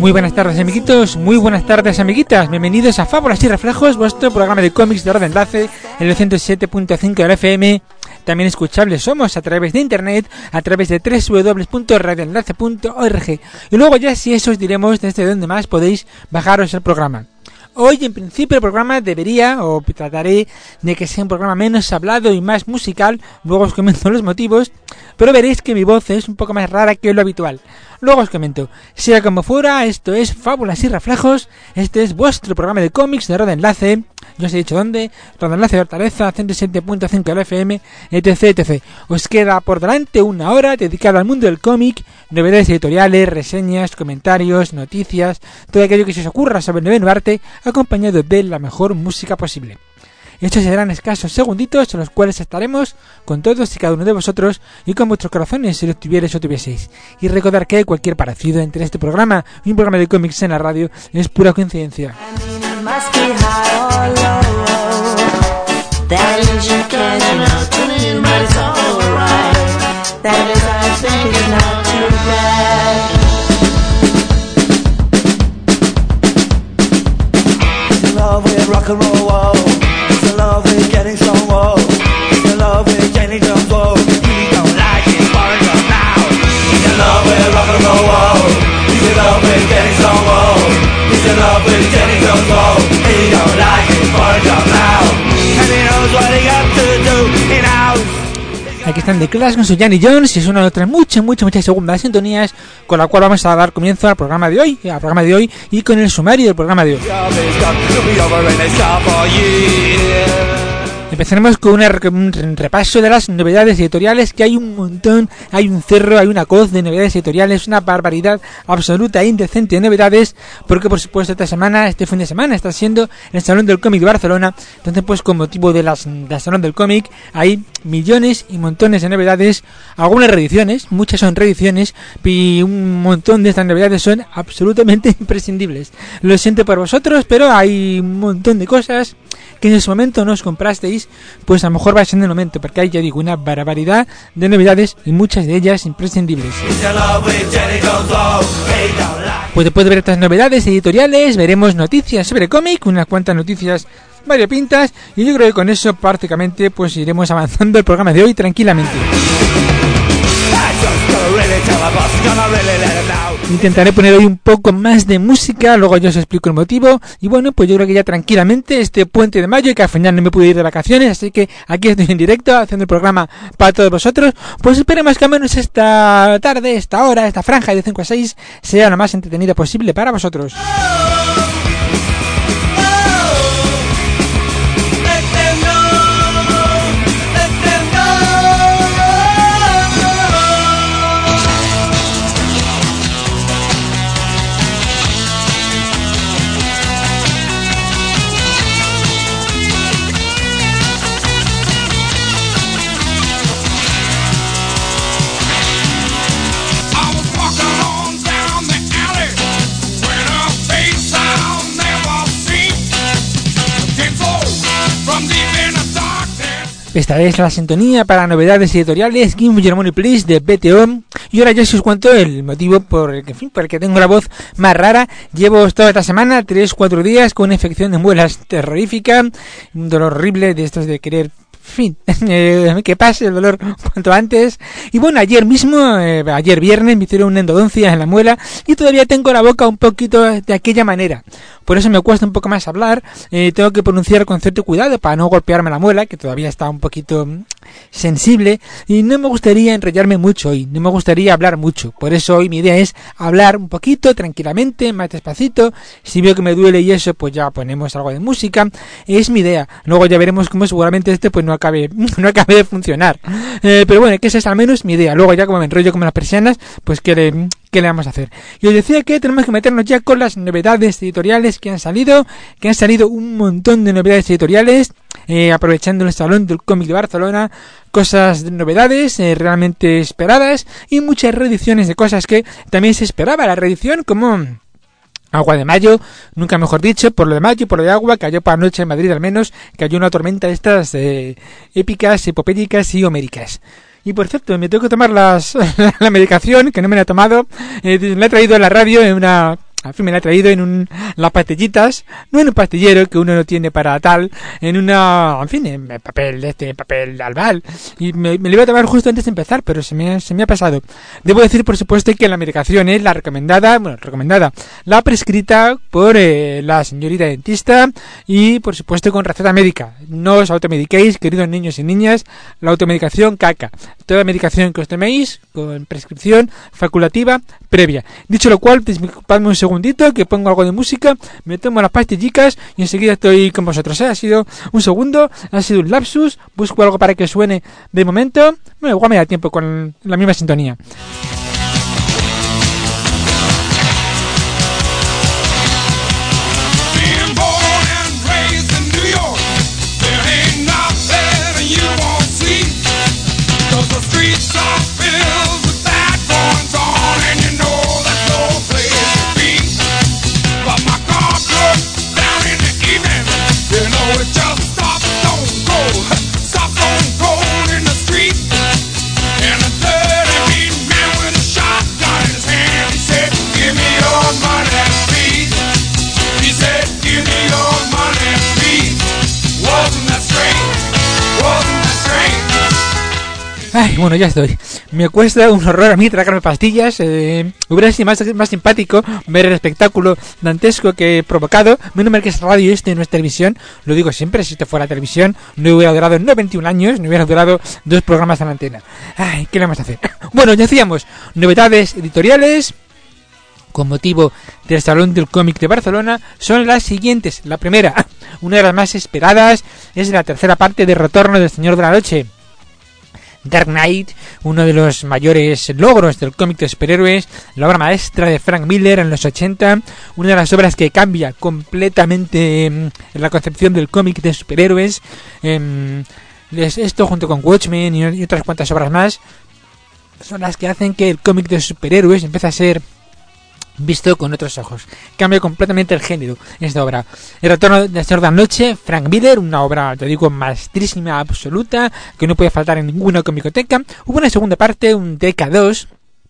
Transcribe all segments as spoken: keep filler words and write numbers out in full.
Muy buenas tardes, amiguitos, muy buenas tardes, amiguitas. Bienvenidos a Fábulas y Reflejos, vuestro programa de cómics de red de enlace en el ciento siete punto cinco de la F M. También escuchables somos a través de internet, a través de doble u doble u doble u punto radio enlace punto org. Y luego ya, si eso os diremos desde donde más podéis bajaros el programa. Hoy, en principio, el programa debería, o trataré de que sea un programa menos hablado y más musical. Luego os comento los motivos, pero veréis que mi voz es un poco más rara que lo habitual. Luego os comento. Sea como fuera, esto es Fábulas y Reflejos. Este es vuestro programa de cómics de Radio Enlace. Yo os he dicho dónde. Radio Enlace de Hortaleza, ciento siete punto cinco de la F M, etc, etcétera. Os queda por delante una hora dedicada al mundo del cómic, novedades editoriales, reseñas, comentarios, noticias, todo aquello que se os ocurra sobre el noveno arte, acompañado de la mejor música posible. Estos serán escasos segunditos en los cuales estaremos con todos y cada uno de vosotros y con vuestros corazones si los tuvierais o tuvieseis. Y recordar que cualquier parecido entre este programa y un programa de cómics en la radio es pura coincidencia. Love is getting so old. Your love is getting so old. You don't like it, burn up now. Your love is rock and roll. Your love is getting so old. Your love is getting so old. You don't like it, burn up now. And he knows what he got to do in house. Aquí están The Clash con su Johnny Jones y es una de otras muchas, muchas, muchas segundas sintonías con la cual vamos a dar comienzo al programa de hoy, al programa de hoy y con el sumario del programa de hoy. Empezaremos con una, un repaso de las novedades editoriales, que hay un montón, hay un cerro, hay una coz de novedades editoriales, una barbaridad absoluta e indecente de novedades, porque por supuesto esta semana, este fin de semana, está siendo el Salón del Cómic de Barcelona. Entonces pues con motivo de las, del Salón del Cómic hay millones y montones de novedades, algunas reediciones, muchas son reediciones, y un montón de estas novedades son absolutamente imprescindibles. Lo siento por vosotros, pero hay un montón de cosas que en su momento no os comprasteis, pues a lo mejor va a ser el momento, porque hay, ya digo, una barbaridad de novedades y muchas de ellas imprescindibles. Pues después de ver estas novedades editoriales, veremos noticias sobre cómic, unas cuantas noticias variopintas, y yo creo que con eso prácticamente pues iremos avanzando el programa de hoy tranquilamente. Intentaré poner hoy un poco más de música, luego yo os explico el motivo. Y bueno, pues yo creo que ya tranquilamente este puente de mayo, que al final no me pude ir de vacaciones, así que aquí estoy en directo haciendo el programa para todos vosotros. Pues esperemos que al menos esta tarde, esta hora, esta franja de cinco a seis sea lo más entretenida posible para vosotros. Esta es la sintonía para novedades editoriales Give Your Money Please de B T O. Y ahora ya os cuento el motivo por el que, en fin, por el que tengo la voz más rara. Llevo toda esta semana, tres cuatro días, con una infección de muelas terrorífica, un dolor horrible de estos de querer, en fin, eh, que pase el dolor cuanto antes. Y bueno, ayer mismo, eh, ayer viernes, me hicieron una endodoncia en la muela y todavía tengo la boca un poquito de aquella manera. Por eso me cuesta un poco más hablar, eh, tengo que pronunciar con cierto cuidado para no golpearme la muela, que todavía está un poquito sensible, y no me gustaría enrollarme mucho hoy, no me gustaría hablar mucho. Por eso hoy mi idea es hablar un poquito, tranquilamente, más despacito. Si veo que me duele y eso, pues ya ponemos algo de música. Es mi idea. Luego ya veremos cómo seguramente este pues no acabe, no acabe de funcionar. Eh, pero bueno, que esa es al menos mi idea. Luego ya como me enrollo como las persianas, pues que le... ¿Qué le vamos a hacer? Y os decía que tenemos que meternos ya con las novedades editoriales que han salido, que han salido un montón de novedades editoriales, eh, aprovechando el Salón del Cómic de Barcelona, cosas de novedades eh, realmente esperadas y muchas reediciones de cosas que también se esperaba la reedición, como Agua de Mayo, nunca mejor dicho, por lo de mayo, por lo de agua, cayó para anoche en Madrid al menos, cayó una tormenta de estas eh, épicas, epopélicas y homéricas. Y por cierto, me tengo que tomar las, la medicación, que no me la he tomado, eh, la he traído a la radio en una al fin me la ha traído en un, las pastillitas, no en un pastillero que uno no tiene para tal, en una, en fin, en papel, este papel albal, y me, me lo iba a tomar justo antes de empezar, pero se me, se me ha pasado. Debo decir, por supuesto, que la medicación es la recomendada, bueno, recomendada, la prescrita por eh, la señorita dentista y, por supuesto, con receta médica. No os automediquéis, queridos niños y niñas, la automedicación caca. Toda medicación que os toméis con prescripción facultativa previa. Dicho lo cual, disculpadme un segundito que pongo algo de música, me tomo las pastillicas y enseguida estoy con vosotros. ¿eh? Ha sido un segundo, ha sido un lapsus, busco algo para que suene de momento. Bueno, igual me da tiempo con la misma sintonía. Ay, bueno, ya estoy. Me cuesta un horror a mí tragarme pastillas. Eh, hubiera sido más, más simpático ver el espectáculo dantesco que he provocado. Menos mal que es radio, este no es televisión. Lo digo siempre, si esto fuera televisión, no hubiera durado no veintiún años, no hubiera durado dos programas en la antena. Ay, ¿qué le vamos a hacer? Bueno, ya decíamos, novedades editoriales con motivo del Salón del Cómic de Barcelona son las siguientes. La primera, una de las más esperadas, es la tercera parte de Retorno del Señor de la Noche. Dark Knight, uno de los mayores logros del cómic de superhéroes, la obra maestra de Frank Miller en los ochenta, una de las obras que cambia completamente eh, la concepción del cómic de superhéroes. Eh, esto junto con Watchmen y, y otras cuantas obras más son las que hacen que el cómic de superhéroes empiece a ser visto con otros ojos. Cambia completamente el género esta obra. El Retorno del Señor de la Noche, Frank Miller, una obra, te digo, maestrísima, absoluta, que no puede faltar en ninguna comicoteca. Hubo una segunda parte, un D K dos,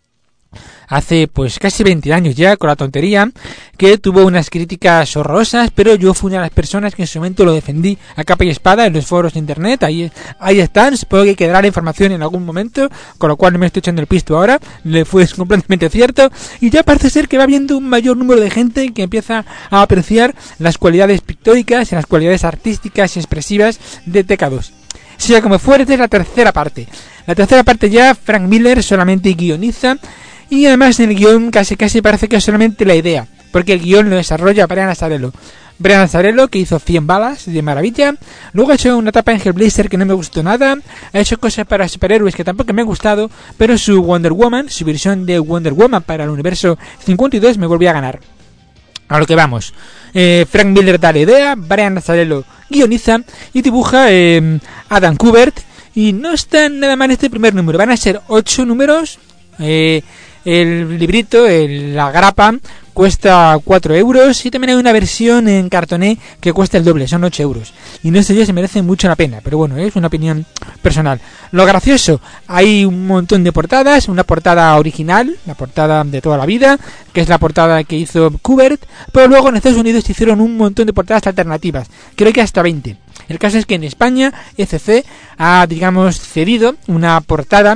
hace pues casi veinte años ya, con la tontería, que tuvo unas críticas horrorosas, pero yo fui una de las personas que en su momento lo defendí a capa y espada en los foros de internet. Ahí, ahí están, supongo que quedará la información en algún momento, con lo cual no me estoy echando el pisto ahora, le fue completamente cierto, y ya parece ser que va habiendo un mayor número de gente que empieza a apreciar las cualidades pictóricas y las cualidades artísticas y expresivas de D K dos. Sea como fuere, esta es la tercera parte. La tercera parte ya, Frank Miller solamente guioniza. Y además en el guión casi casi parece que es solamente la idea, porque el guión lo desarrolla Brian Azzarello. Brian Azzarello, que hizo cien balas de maravilla, luego ha hecho una etapa en Hellblazer que no me gustó nada, ha hecho cosas para superhéroes que tampoco me han gustado, pero su Wonder Woman, su versión de Wonder Woman para el universo cincuenta y dos me volvió a ganar. A lo que vamos. Eh, Frank Miller da la idea, Brian Azzarello guioniza y dibuja eh, Adam Kubert, y no está nada mal este primer número. Van a ser ocho números. Eh... El librito, el, la grapa, cuesta cuatro euros y también hay una versión en cartoné que cuesta el doble, son ocho euros. Y no sé yo si merece mucho la pena, pero bueno, es una opinión personal. Lo gracioso, hay un montón de portadas, una portada original, la portada de toda la vida, que es la portada que hizo Kubert, pero luego en Estados Unidos se hicieron un montón de portadas alternativas, creo que hasta veinte. El caso es que en España E C C ha, digamos, cedido una portada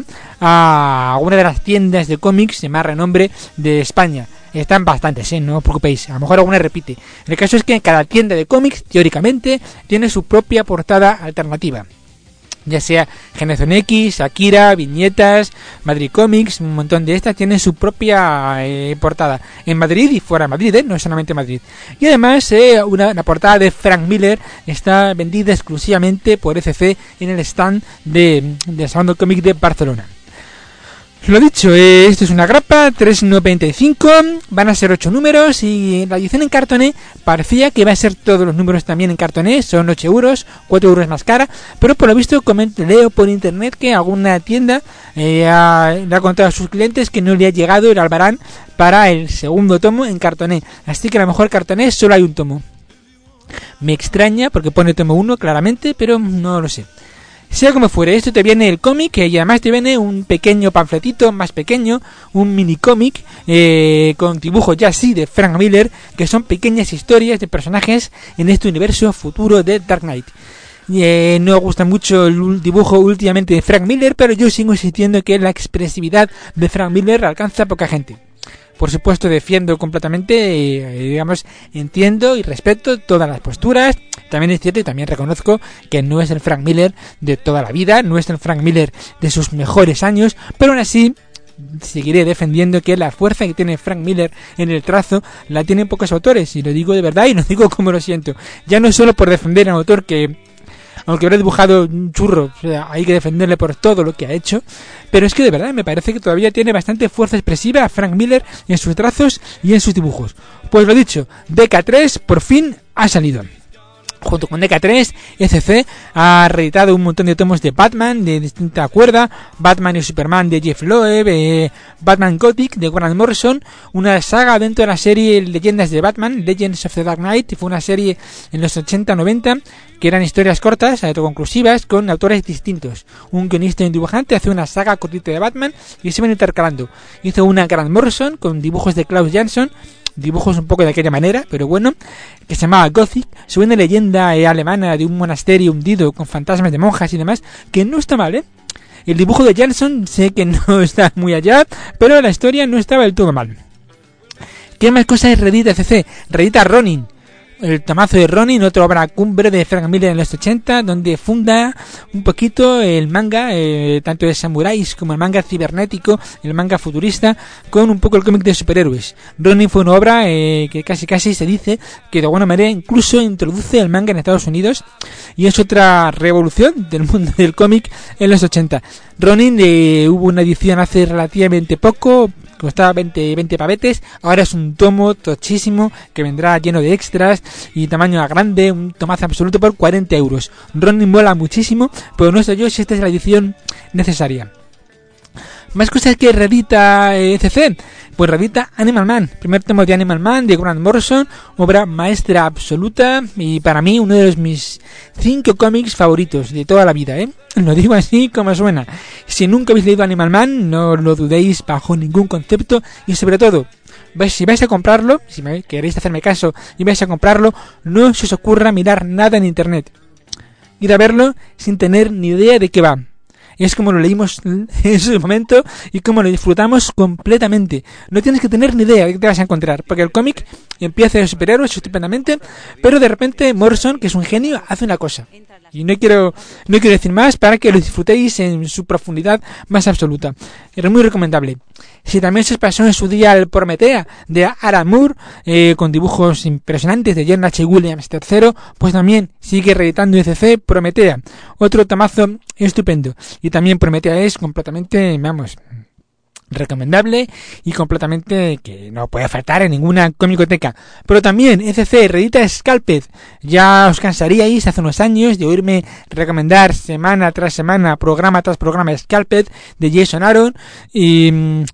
a una de las tiendas de cómics de más renombre de España. Están bastantes, ¿eh? No os preocupéis, a lo mejor alguna repite. El caso es que cada tienda de cómics, teóricamente, tiene su propia portada alternativa. Ya sea Generación X, Akira, Viñetas, Madrid Comics, un montón de estas tienen su propia eh, portada. En Madrid y fuera de Madrid, ¿eh? No solamente Madrid. Y además, eh, una, la portada de Frank Miller está vendida exclusivamente por E C C en el stand de, de Salón del Cómic de Barcelona. Lo dicho, eh, esto es una grapa, tres noventa y cinco, van a ser ocho números y la edición en cartoné parecía que iba a ser todos los números también en cartoné, son ocho euros, cuatro euros más cara, pero por lo visto comento, leo por internet que alguna tienda eh, ha, le ha contado a sus clientes que no le ha llegado el albarán para el segundo tomo en cartoné, así que a lo mejor cartoné solo hay un tomo. Me extraña porque pone tomo uno claramente, pero no lo sé. Sea como fuere, esto te viene el cómic y además te viene un pequeño panfletito más pequeño, un mini cómic eh, con dibujos ya así de Frank Miller, que son pequeñas historias de personajes en este universo futuro de Dark Knight. Eh, no gusta mucho el dibujo últimamente de Frank Miller, pero yo sigo insistiendo que la expresividad de Frank Miller alcanza a poca gente. Por supuesto defiendo completamente, eh, digamos, entiendo y respeto todas las posturas. También es cierto y también reconozco que no es el Frank Miller de toda la vida, no es el Frank Miller de sus mejores años, pero aún así seguiré defendiendo que la fuerza que tiene Frank Miller en el trazo la tienen pocos autores, y lo digo de verdad y lo digo como lo siento. Ya no solo por defender a un autor que, aunque habrá dibujado un churro, o sea, hay que defenderle por todo lo que ha hecho, pero es que de verdad me parece que todavía tiene bastante fuerza expresiva Frank Miller en sus trazos y en sus dibujos. Pues lo dicho, D K tres por fin ha salido. Junto con D K tres, E C C ha reeditado un montón de tomos de Batman de distinta cuerda, Batman y Superman de Jeff Loeb, eh, Batman Gothic de Grant Morrison, una saga dentro de la serie Leyendas de Batman, Legends of the Dark Knight, y fue una serie en los ochenta noventa que eran historias cortas, autoconclusivas, con autores distintos. Un guionista y un dibujante hace una saga cortita de Batman y se van intercalando. Hizo una Grant Morrison con dibujos de Klaus Jansson, dibujos un poco de aquella manera, pero bueno, que se llamaba Gothic, sobre una leyenda eh, alemana de un monasterio hundido con fantasmas de monjas y demás, que no está mal, ¿eh? El dibujo de Jansson sé que no está muy allá, pero la historia no estaba del todo mal. ¿Qué más cosas reedita C C? Reedita Ronin, el tomazo de Ronin, otra obra cumbre de Frank Miller en los ochenta, donde funda un poquito el manga, eh, tanto de samuráis como el manga cibernético, el manga futurista, con un poco el cómic de superhéroes. Ronin fue una obra eh, que casi casi se dice que de alguna manera incluso introduce el manga en Estados Unidos, y es otra revolución del mundo del cómic en los ochenta. Ronin eh, hubo una edición hace relativamente poco, costaba veinte, veinte pavetes, ahora es un tomo tochísimo que vendrá lleno de extras y tamaño grande, un tomazo absoluto por cuarenta euros. Ronin mola muchísimo, pero no sé yo si esta es la edición necesaria. Más cosas que reedita E C C, pues reedita Animal Man, primer tomo de Animal Man de Grant Morrison, obra maestra absoluta y para mí uno de los mis cinco cómics favoritos de toda la vida, ¿eh? Lo digo así como suena. Si nunca habéis leído Animal Man, no lo dudéis bajo ningún concepto, y sobre todo, si vais a comprarlo, si me queréis hacerme caso y vais a comprarlo, no se os ocurra mirar nada en internet. Ir a verlo sin tener ni idea de qué va. Es como lo leímos en ese momento y como lo disfrutamos completamente. No tienes que tener ni idea de qué te vas a encontrar, porque el cómic empieza de superhéroes estupendamente, pero de repente Morrison, que es un genio, hace una cosa. Y no quiero no quiero decir más para que lo disfrutéis en su profundidad más absoluta. Es muy recomendable. Si también se os pasó en su día el Prometea de Alan Moore, eh, con dibujos impresionantes de John H. Williams tercero, pues también sigue reeditando E C C Prometea. Otro tamazo estupendo. Y también Prometea es completamente, vamos, recomendable y completamente que no puede faltar en ninguna comicoteca. Pero también E C C reedita Scalped. Ya os cansaríais hace unos años de oírme recomendar semana tras semana, programa tras programa, Scalped de Jason Aaron y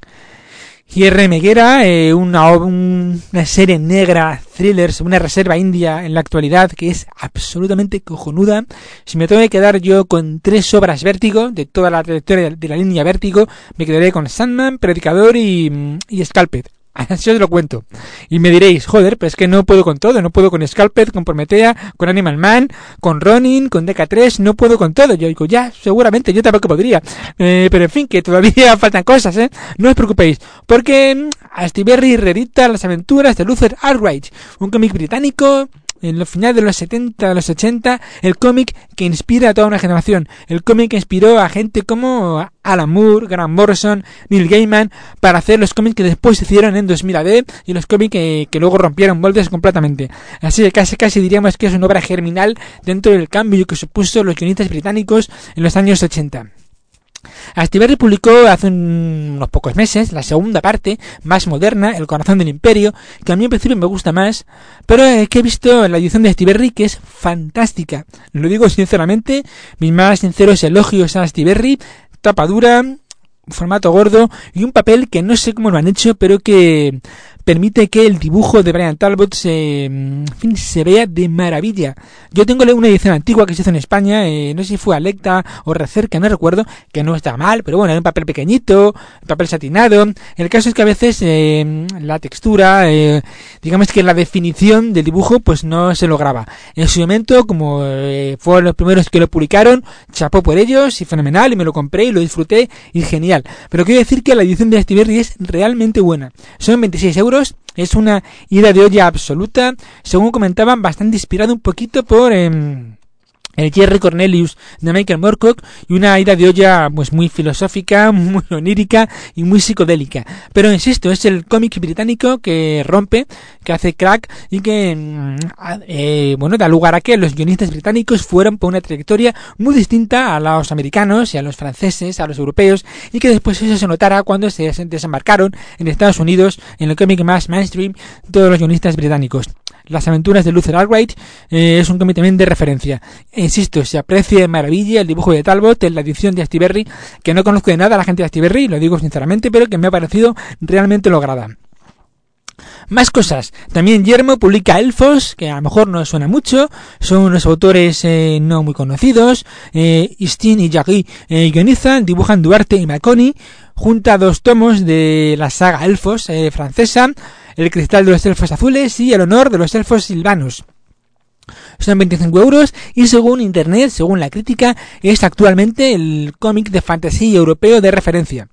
y R. Meguera, eh, una, una serie negra, thrillers, una reserva india en la actualidad que es absolutamente cojonuda. Si me tengo que quedar yo con tres obras Vértigo, de toda la trayectoria de la línea Vértigo, me quedaré con Sandman, Predicador y, y Scalped. Así os lo cuento. Y me diréis, joder, pero es que no puedo con todo. No puedo con Scalped, con Prometea, con Animal Man, con Ronin, con D K tres. No puedo con todo. Yo digo, ya, seguramente, yo tampoco podría. Eh, pero en fin, que todavía faltan cosas, ¿eh? No os preocupéis. Porque Astiberri reedita Las aventuras de Luther Arkwright, un cómic británico en los finales de los setenta, de los ochenta, el cómic que inspira a toda una generación, el cómic que inspiró a gente como Alan Moore, Grant Morrison, Neil Gaiman, para hacer los cómics que después se hicieron en dos mil A D y los cómics que, que luego rompieron moldes completamente. Así que casi casi diríamos que es una obra germinal dentro del cambio que supuso los guionistas británicos en los años ochenta. Astiberri publicó hace un, unos pocos meses la segunda parte, más moderna, El corazón del imperio, que a mí en principio me gusta más, pero es que he visto la edición de Astiberri que es fantástica. Lo digo sinceramente, mis más sinceros elogios a Astiberri, tapa dura, formato gordo y un papel que no sé cómo lo han hecho, pero que permite que el dibujo de Brian Talbot se, en fin, se vea de maravilla. Yo tengo una edición antigua que se hizo en España, eh, no sé si fue Alecta o Recerca, no recuerdo, que no está mal, pero bueno, era un papel pequeñito, papel satinado. El caso es que a veces eh, la textura, eh, digamos que la definición del dibujo pues no se lograba. En su momento, como eh, fueron los primeros que lo publicaron, chapó por ellos y fenomenal, y me lo compré y lo disfruté y genial. Pero quiero decir que la edición de Astiberri es realmente buena. Son veintiséis euros, es una ida de olla absoluta, según comentaban, bastante inspirado un poquito por Eh, el Jerry Cornelius de Michael Moorcock, y una ida de olla pues muy filosófica, muy onírica y muy psicodélica. Pero insisto, es el cómic británico que rompe, que hace crack y que eh, bueno, da lugar a que los guionistas británicos fueran por una trayectoria muy distinta a los americanos y a los franceses, a los europeos, y que después eso se notara cuando se desembarcaron en Estados Unidos en el cómic más mainstream, todos los guionistas británicos. Las aventuras de Luther Albright eh, es un cómic también de referencia. E insisto, se aprecia de maravilla el dibujo de Talbot en la edición de Astiberri, que no conozco de nada a la gente de Astiberri, lo digo sinceramente, pero que me ha parecido realmente lograda. Más cosas. También Yermo publica Elfos, que a lo mejor no suena mucho. Son unos autores eh, no muy conocidos. Eh, Istin y Jagui eh, guionizan, dibujan Duarte y Maconi. Junta dos tomos de la saga Elfos eh, francesa. El cristal de los elfos azules y el honor de los elfos silvanos. Son veinticinco euros y según internet, según la crítica, es actualmente el cómic de fantasía europeo de referencia.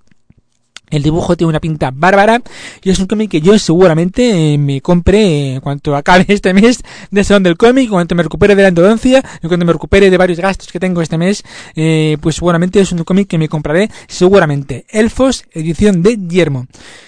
El dibujo tiene una pinta bárbara y es un cómic que yo seguramente eh, me compre en cuanto acabe este mes de Salón del Cómic, en cuanto me recupere de la endodoncia, en cuanto me recupere de varios gastos que tengo este mes, eh, pues seguramente es un cómic que me compraré seguramente. Elfos, edición de Yermo.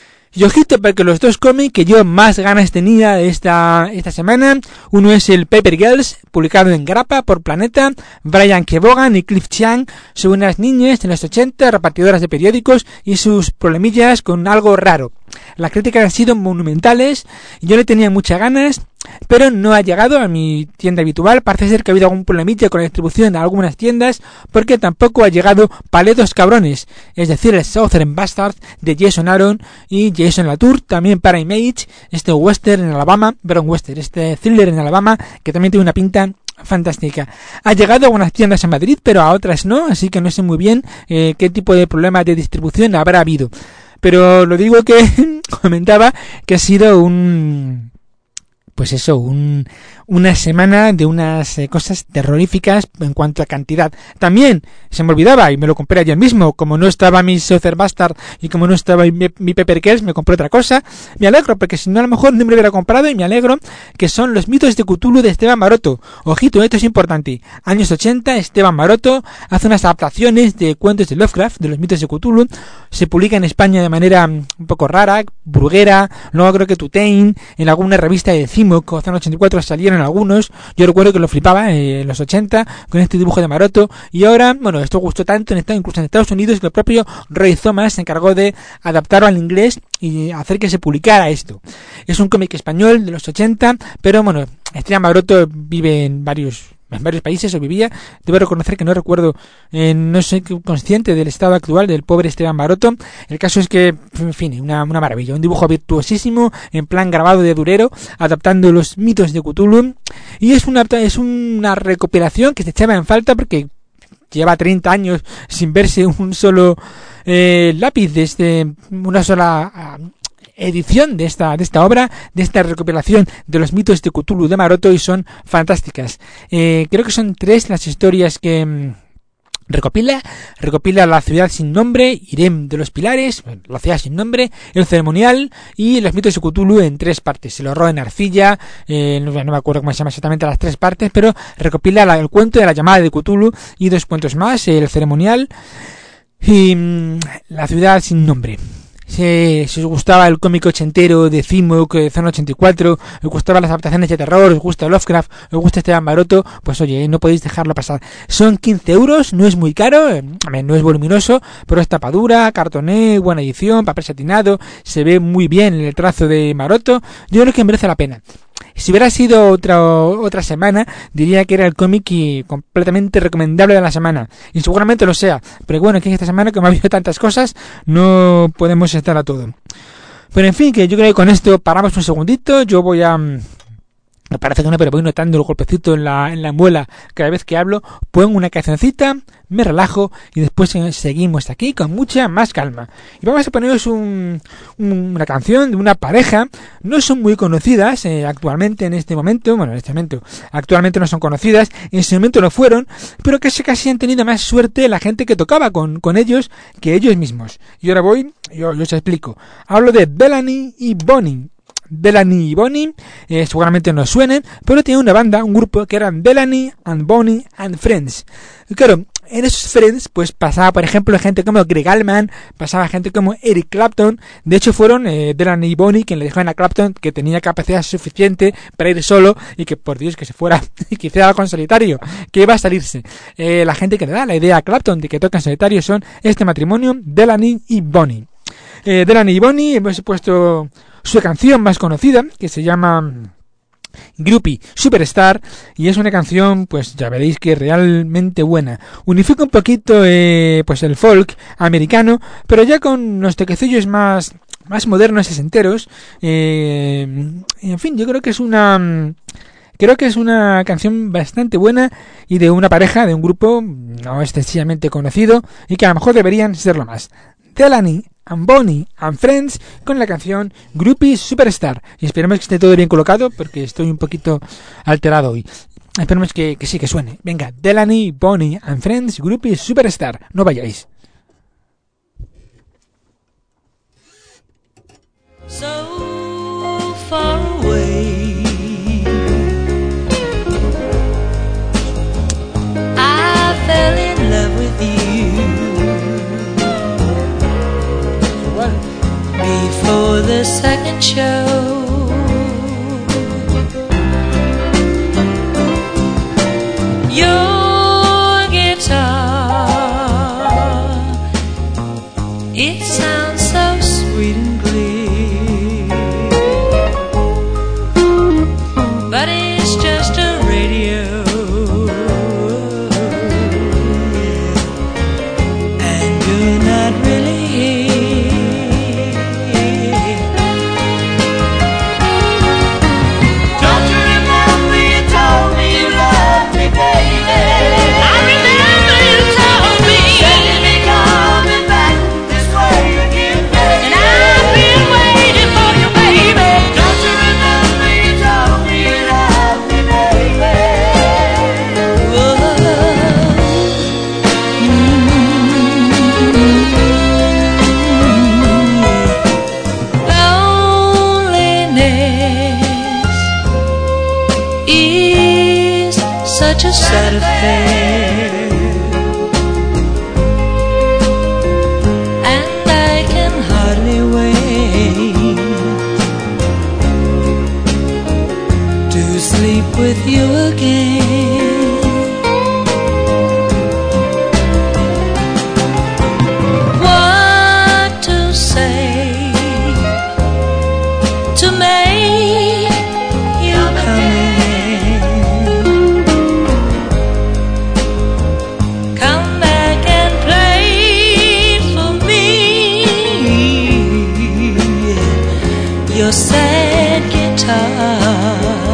Y ojito, porque los dos cómics que yo más ganas tenía esta, esta semana, uno es el Paper Girls, publicado en Grappa por Planeta. Brian Kevogan y Cliff Chiang son unas niñas en los ochenta, repartidoras de periódicos, y sus problemillas con algo raro. Las críticas han sido monumentales, yo le tenía muchas ganas, pero no ha llegado a mi tienda habitual. Parece ser que ha habido algún problemilla con la distribución de algunas tiendas, porque tampoco ha llegado Paletos Cabrones, es decir, el Southern Bastard de Jason Aaron y Jason Latour, también para Image, este western en Alabama, pero un western, este thriller en Alabama, que también tiene una pinta fantástica. Ha llegado a algunas tiendas en Madrid, pero a otras no, así que no sé muy bien eh, qué tipo de problema de distribución habrá habido. Pero lo digo que comentaba que ha sido un... pues eso, un, una semana de unas eh, cosas terroríficas en cuanto a cantidad. También se me olvidaba y me lo compré ayer mismo, como no estaba mi Southern Bastard y como no estaba mi, mi Paper Girls, me compré otra cosa. Me alegro, porque si no a lo mejor no me lo hubiera comprado, y me alegro, que son Los mitos de Cthulhu de Esteban Maroto. Ojito, esto es importante. Años ochenta, Esteban Maroto hace unas adaptaciones de cuentos de Lovecraft, de los mitos de Cthulhu. Se publica en España de manera un poco rara, burguera, luego creo que Tutein, en alguna revista de Cimoc, o en ochenta y cuatro salieron algunos. Yo recuerdo que lo flipaba eh, en los ochenta con este dibujo de Maroto, y ahora, bueno, esto gustó tanto en, incluso en Estados Unidos, que el propio Roy Thomas se encargó de adaptarlo al inglés y hacer que se publicara esto. Es un cómic español de los ochenta, pero bueno, Esteban Maroto vive en varios en varios países, o vivía. Debo reconocer que no recuerdo, eh, no soy consciente del estado actual del pobre Esteban Maroto. El caso es que, en fin, una, una maravilla, un dibujo virtuosísimo, en plan grabado de Durero, adaptando los mitos de Cthulhu, y es una, es una recopilación que se echaba en falta, porque lleva treinta años sin verse un solo eh, lápiz de este, una sola uh, edición de esta de esta obra, de esta recopilación de los mitos de Cthulhu de Maroto, y son fantásticas. Eh, creo que son tres las historias que mmm, recopila. Recopila La ciudad sin nombre, Irem de los pilares, La ciudad sin nombre, El ceremonial y Los mitos de Cthulhu en tres partes. Se lo roba en arcilla, eh, no, no me acuerdo cómo se llama exactamente las tres partes, pero recopila la, el cuento de la llamada de Cthulhu y dos cuentos más, El ceremonial y mmm, La ciudad sin nombre. Si, si os gustaba el cómic ochentero de Cimoc, de Zona ochenta y cuatro, os gustaban las adaptaciones de terror, os gusta Lovecraft, os gusta Esteban Maroto, pues oye, no podéis dejarlo pasar. Son quince euros, no es muy caro, eh, no es voluminoso, pero es tapadura, cartoné, buena edición, papel satinado, se ve muy bien el trazo de Maroto. Yo creo que merece la pena. Si hubiera sido otra otra semana, diría que era el cómic completamente recomendable de la semana. Y seguramente lo sea. Pero bueno, que esta semana, como ha habido tantas cosas, no podemos estar a todo. Pero en fin, que yo creo que con esto paramos un segundito. Yo voy a... Me parece que no, pero voy notando el golpecito en la, en la muela cada vez que hablo. Pongo una cancioncita, me relajo y después seguimos aquí con mucha más calma. Y vamos a poneros un, un, una canción de una pareja. No son muy conocidas eh, actualmente en este momento. Bueno, en este momento actualmente no son conocidas. En ese momento lo fueron, pero que casi han tenido más suerte la gente que tocaba con, con ellos que ellos mismos. Y ahora voy, yo, yo os explico. Hablo de Delaney y Bonnie. Delaney y Bonnie, eh, seguramente no suenen, pero tenía una banda, un grupo que eran Delaney and Bonnie and Friends. Y claro, en esos Friends, pues pasaba, por ejemplo, gente como Greg Allman, pasaba gente como Eric Clapton. De hecho, fueron eh, Delaney y Bonnie quien le dijeron a Clapton que tenía capacidad suficiente para ir solo y que, por Dios, que se fuera y que hiciera algo en solitario, que iba a salirse. Eh, la gente que le da la idea a Clapton de que toca en solitario son este matrimonio, Delaney y Bonnie. Eh, Delaney y Bonnie, hemos puesto su canción más conocida, que se llama Groupie Superstar, y es una canción, pues ya veréis que realmente buena. Unifica un poquito eh, pues el folk americano, pero ya con unos toquecillos más, más modernos y sesenteros. Eh, en fin, yo creo que es una... Creo que es una canción bastante buena y de una pareja, de un grupo no excesivamente conocido y que a lo mejor deberían serlo más. Delaney and Bonnie and Friends con la canción Groupie Superstar. Y esperemos que esté todo bien colocado porque estoy un poquito alterado hoy. Esperemos que, que sí, que suene. Venga, Delaney, Bonnie and Friends, Groupie Superstar. No vayáis. So far away, I fell in love with you. Before the second show, your guitar, it sounds so sweet and clear, but it's just a radio, and you're not really here. Such a sad affair, and I can hardly wait to sleep with you again. What to say to make you come in? Your sad guitar.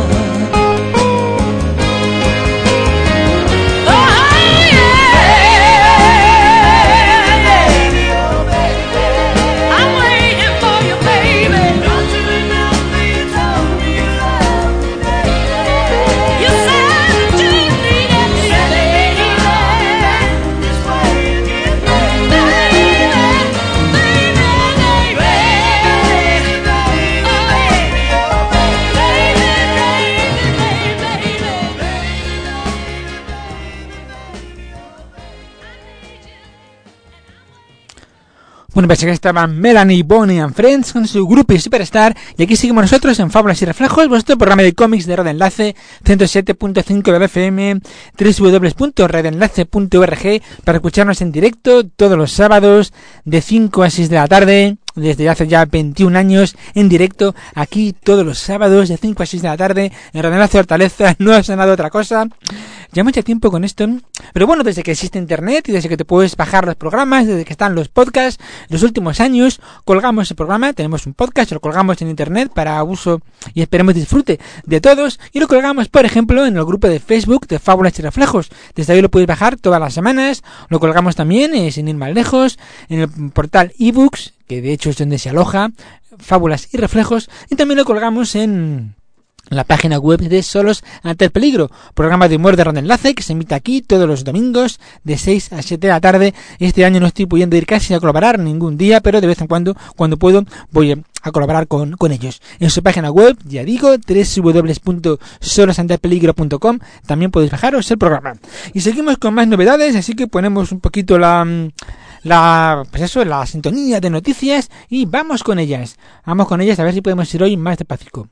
Bueno, pensé que estaban Delaney, Bonnie and Friends con su Groupie Superstar, y aquí seguimos nosotros en Fábulas y Reflejos, vuestro programa de cómics de Red Enlace, ciento siete punto cinco de la F M, doble u doble u doble u punto red enlace punto org, para escucharnos en directo todos los sábados de cinco a seis de la tarde, desde hace ya veintiún años, en directo, aquí todos los sábados de cinco a seis de la tarde, en Red Enlace Hortaleza. No ha sonado otra cosa. ya mucho tiempo con esto, pero bueno, desde que existe internet y desde que te puedes bajar los programas, desde que están los podcasts, los últimos años colgamos el programa, tenemos un podcast, lo colgamos en internet para uso y esperemos disfrute de todos, y lo colgamos, por ejemplo, en el grupo de Facebook de Fábulas y Reflejos. Desde ahí lo puedes bajar todas las semanas, lo colgamos también, eh, sin ir más lejos, en el portal eBooks, que de hecho es donde se aloja Fábulas y Reflejos, y también lo colgamos en la página web de Solos ante el Peligro, programa de humor de Ronda Enlace que se emite aquí todos los domingos de seis a siete de la tarde. Este año no estoy pudiendo ir casi a colaborar ningún día, pero de vez en cuando, cuando puedo, voy a colaborar con, con ellos. En su página web, ya digo, doble u doble u doble u punto solos ante el peligro punto com, también podéis bajaros el programa. Y seguimos con más novedades, así que ponemos un poquito la... la pues eso, la sintonía de noticias y vamos con ellas. Vamos con ellas a ver si podemos ir hoy más despacio.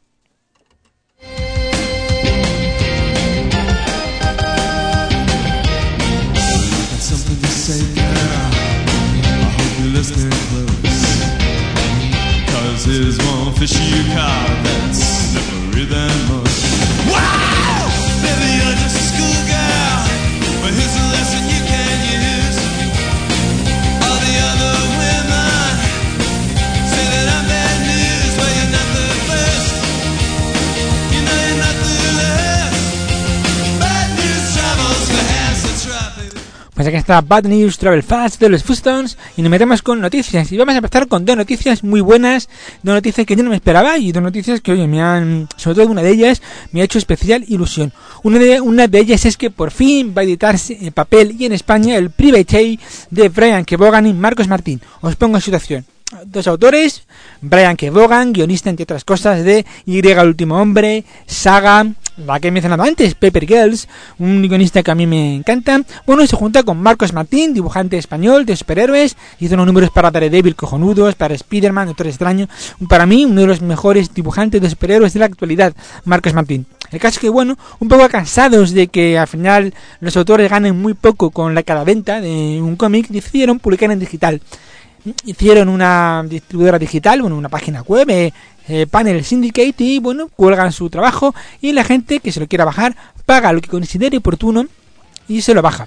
Listening close, 'cause there's one fishy cow that's slippery than most. Wow! Maybe you're just a schoolgirl, but here's a lesson you can use. All the other women say that I'm bad news. Well, you're not the first, you know you're not the last. Bad news travels fast, that's right, baby. Pues aquí está Bad News Travel Fast de los Fustons y nos metemos con noticias. Y vamos a empezar con dos noticias muy buenas, dos noticias que yo no me esperaba y dos noticias que, oye, me han, sobre todo una de ellas, me ha hecho especial ilusión. Una de, una de ellas es que por fin va a editarse en papel y en España el Private Eye de Brian Kevogan y Marcos Martín. Os pongo en situación. Dos autores, Brian Kevogan, guionista entre otras cosas de Y el último hombre, Saga, la que he mencionado antes, Paper Girls, un guionista que a mí me encanta. Bueno, se junta con Marcos Martín, dibujante español de superhéroes, hizo unos números para Daredevil cojonudos, para Spider-Man, Doctor Extraño, para mí uno de los mejores dibujantes de superhéroes de la actualidad, Marcos Martín. El caso es que, bueno, un poco cansados de que al final los autores ganen muy poco con la cada venta de un cómic, decidieron publicar en digital. Hicieron una distribuidora digital, bueno, una página web, eh, eh, Panel Syndicate, y bueno, cuelgan su trabajo y la gente que se lo quiera bajar paga lo que considere oportuno y se lo baja.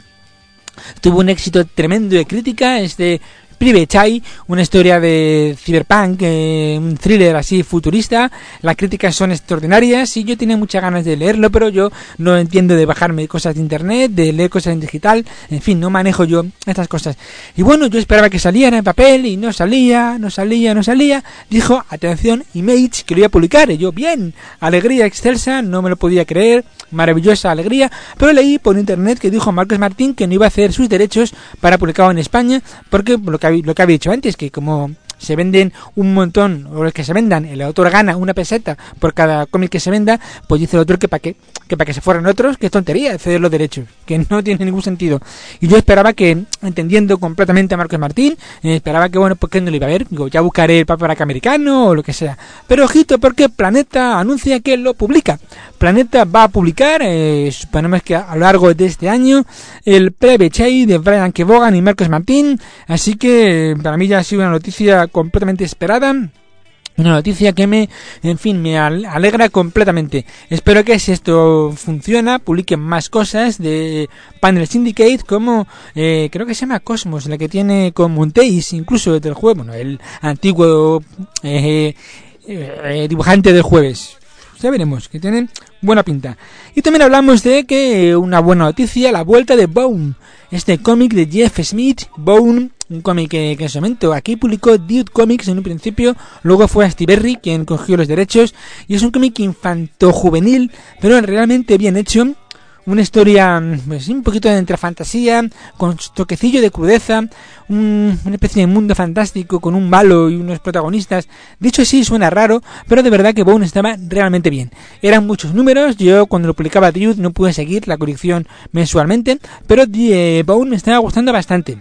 Tuvo un éxito tremendo de crítica este Private Eye, una historia de cyberpunk, eh, un thriller así futurista. Las críticas son extraordinarias y yo tenía muchas ganas de leerlo, pero yo no entiendo de bajarme cosas de internet, de leer cosas en digital, en fin, no manejo yo estas cosas. Y bueno, yo esperaba que saliera en papel y no salía, no salía, no salía. Dijo, atención, Image, que lo iba a publicar. Y yo, bien, alegría excelsa, no me lo podía creer, maravillosa alegría, pero leí por internet que dijo Marcos Martín que no iba a hacer sus derechos para publicarlo en España, porque lo que lo que había dicho antes, que como se venden un montón, o los que se vendan, el autor gana una peseta por cada cómic que se venda, pues dice el autor que para qué, que para que se fueran otros, que es tontería ceder los derechos, que no tiene ningún sentido. Y yo esperaba que, entendiendo completamente a Marcos Martín, eh, esperaba que, bueno, pues que no lo iba a ver, digo, ya buscaré el paperback americano o lo que sea. Pero ojito, porque Planeta anuncia que lo publica. Planeta va a publicar, eh, suponemos que a lo largo de este año, el Private Eye de Brian Kevogan y Marcos Martín, así que para mí ya ha sido una noticia completamente esperada, una noticia que me, en fin, me alegra completamente. Espero que si esto funciona, publiquen más cosas de Panel Syndicate, como eh, creo que se llama Cosmos, la que tiene con Montéis, incluso del juego, bueno, el antiguo eh, eh, dibujante del Jueves. Ya veremos, que tienen buena pinta. Y también hablamos de que una buena noticia, la vuelta de Bone, este cómic de Jeff Smith, Bone, un cómic que, que en su momento aquí publicó Dude Comics en un principio, luego fue Astiberri quien cogió los derechos, y es un cómic infanto-juvenil, pero realmente bien hecho. Una historia, pues, un poquito entre fantasía, con toquecillo de crudeza, un, una especie de mundo fantástico con un malo y unos protagonistas. Dicho así suena raro, pero de verdad que Bone estaba realmente bien. Eran muchos números, yo cuando lo publicaba Dude no pude seguir la colección mensualmente, pero eh, Bone me estaba gustando bastante.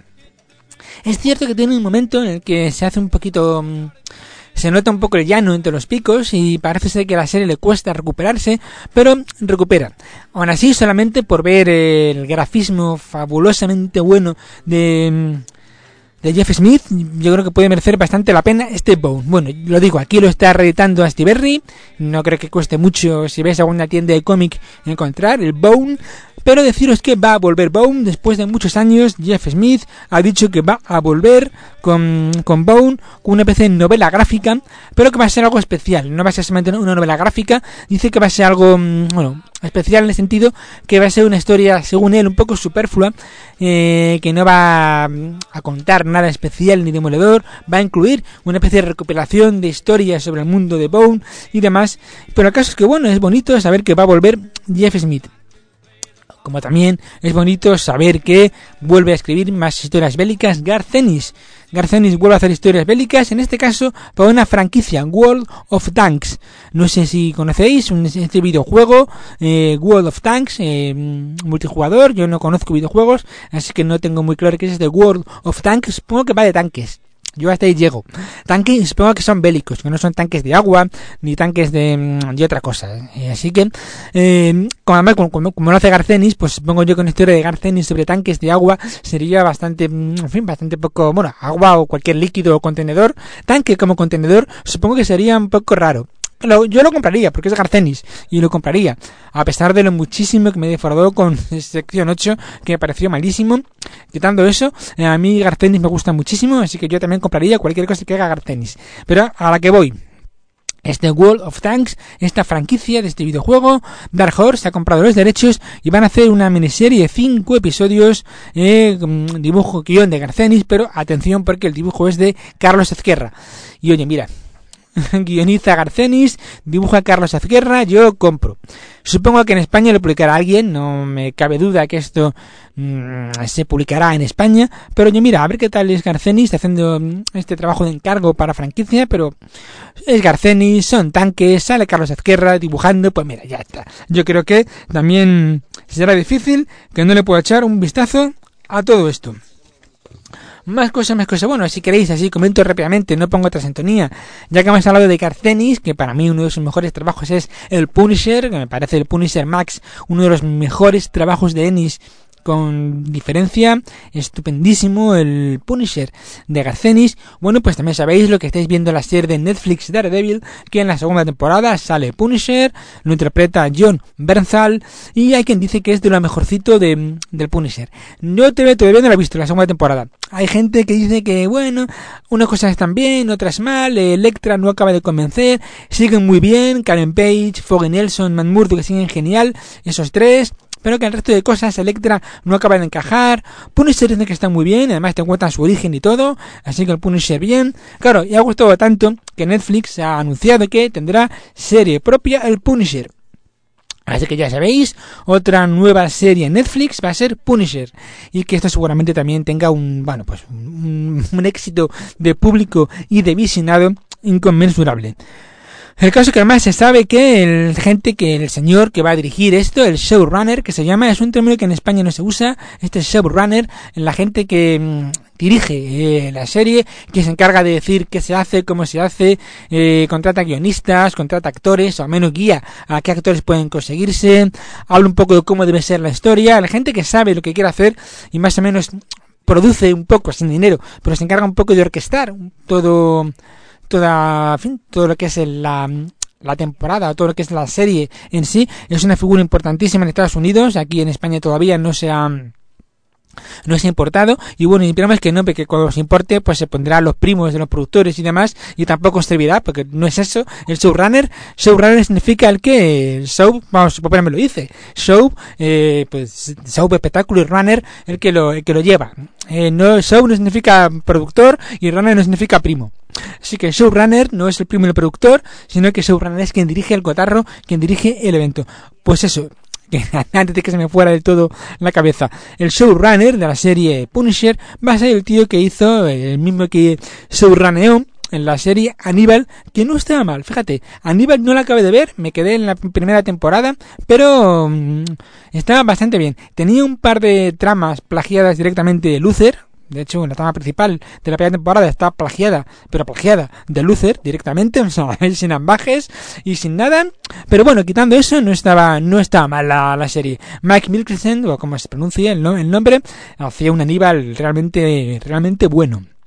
Es cierto que tiene un momento en el que se hace un poquito... Se nota un poco el llano entre los picos y parece ser que a la serie le cuesta recuperarse, pero recupera. Aún así, solamente por ver el grafismo fabulosamente bueno de, de Jeff Smith, yo creo que puede merecer bastante la pena este Bone. Bueno, lo digo, aquí lo está reeditando Astiberri, no creo que cueste mucho si ves alguna tienda de cómic encontrar el Bone, pero deciros que va a volver Bone después de muchos años. Jeff Smith ha dicho que va a volver con, con Bone, con una especie de novela gráfica, pero que va a ser algo especial, no va a ser solamente una novela gráfica, dice que va a ser algo, bueno, especial en el sentido que va a ser una historia, según él, un poco superflua, eh, que no va a contar nada especial ni demoledor, va a incluir una especie de recopilación de historias sobre el mundo de Bone y demás, pero el caso es que, bueno, es bonito saber que va a volver Jeff Smith. Como también es bonito saber que vuelve a escribir más historias bélicas Garth Ennis. Garth Ennis vuelve a hacer historias bélicas, en este caso para una franquicia, World of Tanks. No sé si conocéis un, este videojuego, eh, World of Tanks, eh, multijugador. Yo no conozco videojuegos, así que no tengo muy claro qué es este World of Tanks. Supongo que va de tanques. Yo hasta ahí llego. Tanques, supongo que son bélicos, que no son tanques de agua, ni tanques de, de otra cosa. Eh, así que, eh, como, además, como, como, como lo hace Garth Ennis, pues supongo yo que una historia de Garth Ennis sobre tanques de agua sería bastante, en fin, bastante poco, bueno, agua o cualquier líquido o contenedor. Tanque como contenedor, supongo que sería un poco raro. Lo, yo lo compraría, porque es Garth Ennis, y lo compraría, a pesar de lo muchísimo que me defraudó con sección ocho, que me pareció malísimo. Quitando eso, eh, a mí Garth Ennis me gusta muchísimo, así que yo también compraría cualquier cosa que haga Garth Ennis. Pero a la que voy, este World of Tanks, esta franquicia de este videojuego, Dark Horse ha comprado los derechos y van a hacer una miniserie de cinco episodios, eh, dibujo guión de Garth Ennis, pero atención porque el dibujo es de Carlos Ezquerra. Y oye, mira, guioniza Garth Ennis, dibuja Carlos Ezquerra, yo compro. Supongo que en España lo publicará alguien, no me cabe duda que esto mmm, se publicará en España, pero yo mira, a ver qué tal es Garth Ennis haciendo este trabajo de encargo para franquicia, pero es Garth Ennis, son tanques, sale Carlos Ezquerra dibujando, pues mira, ya está. Yo creo que también será difícil que no le pueda echar un vistazo a todo esto. Más cosas, más cosas. Bueno, si queréis, así comento rápidamente, no pongo otra sintonía. Ya que hemos hablado de Garth Ennis, que para mí uno de sus mejores trabajos es el Punisher, que me parece el Punisher Max uno de los mejores trabajos de Ennis, con diferencia, estupendísimo el Punisher de Garth Ennis. Bueno, pues también sabéis lo que estáis viendo en la serie de Netflix Daredevil, que en la segunda temporada sale Punisher, lo interpreta John Bernthal, y hay quien dice que es de lo mejorcito de, del Punisher. Yo todavía no lo he visto la segunda temporada. Hay gente que dice que, bueno, unas cosas están bien, otras mal, Elektra no acaba de convencer, siguen muy bien, Karen Page, Foggy Nelson, Matt Murdock, que siguen genial, esos tres, pero que el resto de cosas Elektra no acaba de encajar. Punisher dice que está muy bien, además te cuentan su origen y todo, así que el Punisher bien. Claro, y ha gustado tanto que Netflix ha anunciado que tendrá serie propia el Punisher. Así que ya sabéis, otra nueva serie en Netflix va a ser Punisher, y que esto seguramente también tenga un, bueno, pues un, un éxito de público y de visionado inconmensurable. El caso es que además se sabe que el gente que el señor que va a dirigir esto, el showrunner, que se llama, es un término que en España no se usa, este showrunner, la gente que mmm, dirige eh, la serie, que se encarga de decir qué se hace, cómo se hace, eh, contrata guionistas, contrata actores, o al menos guía a qué actores pueden conseguirse, habla un poco de cómo debe ser la historia, la gente que sabe lo que quiere hacer y más o menos produce un poco sin dinero, pero se encarga un poco de orquestar todo... Toda, en fin, todo lo que es la, la temporada, todo lo que es la serie en sí, es una figura importantísima en Estados Unidos. Aquí en España todavía no se ha, no se ha importado, y bueno, y esperamos que no, porque cuando se importe, pues se pondrán los primos de los productores y demás, y tampoco servirá, porque no es eso. El showrunner, showrunner significa el que, el show, vamos, su papá me lo dice, show, eh, pues, show, espectáculo, y runner, el que lo, el que lo lleva. Eh, no, show no significa productor, y runner no significa primo. Así que el showrunner no es el primo del productor, sino que el showrunner es quien dirige el cotarro, quien dirige el evento. Pues eso, que antes de que se me fuera del todo la cabeza, el showrunner de la serie Punisher va a ser el tío que hizo, el mismo que showrunneó en la serie Hannibal, que no estaba mal. Fíjate, Hannibal no la acabé de ver, me quedé en la primera temporada, pero mmm, estaba bastante bien. Tenía un par de tramas plagiadas directamente de Luther. De hecho, la trama principal de la primera temporada está plagiada, pero plagiada de Luther directamente, o sea, sin ambajes y sin nada. Pero bueno, quitando eso, no estaba no estaba mal la, la serie. Mike Mickelson, o como se pronuncia el, no, el nombre, hacía un Hannibal realmente realmente bueno.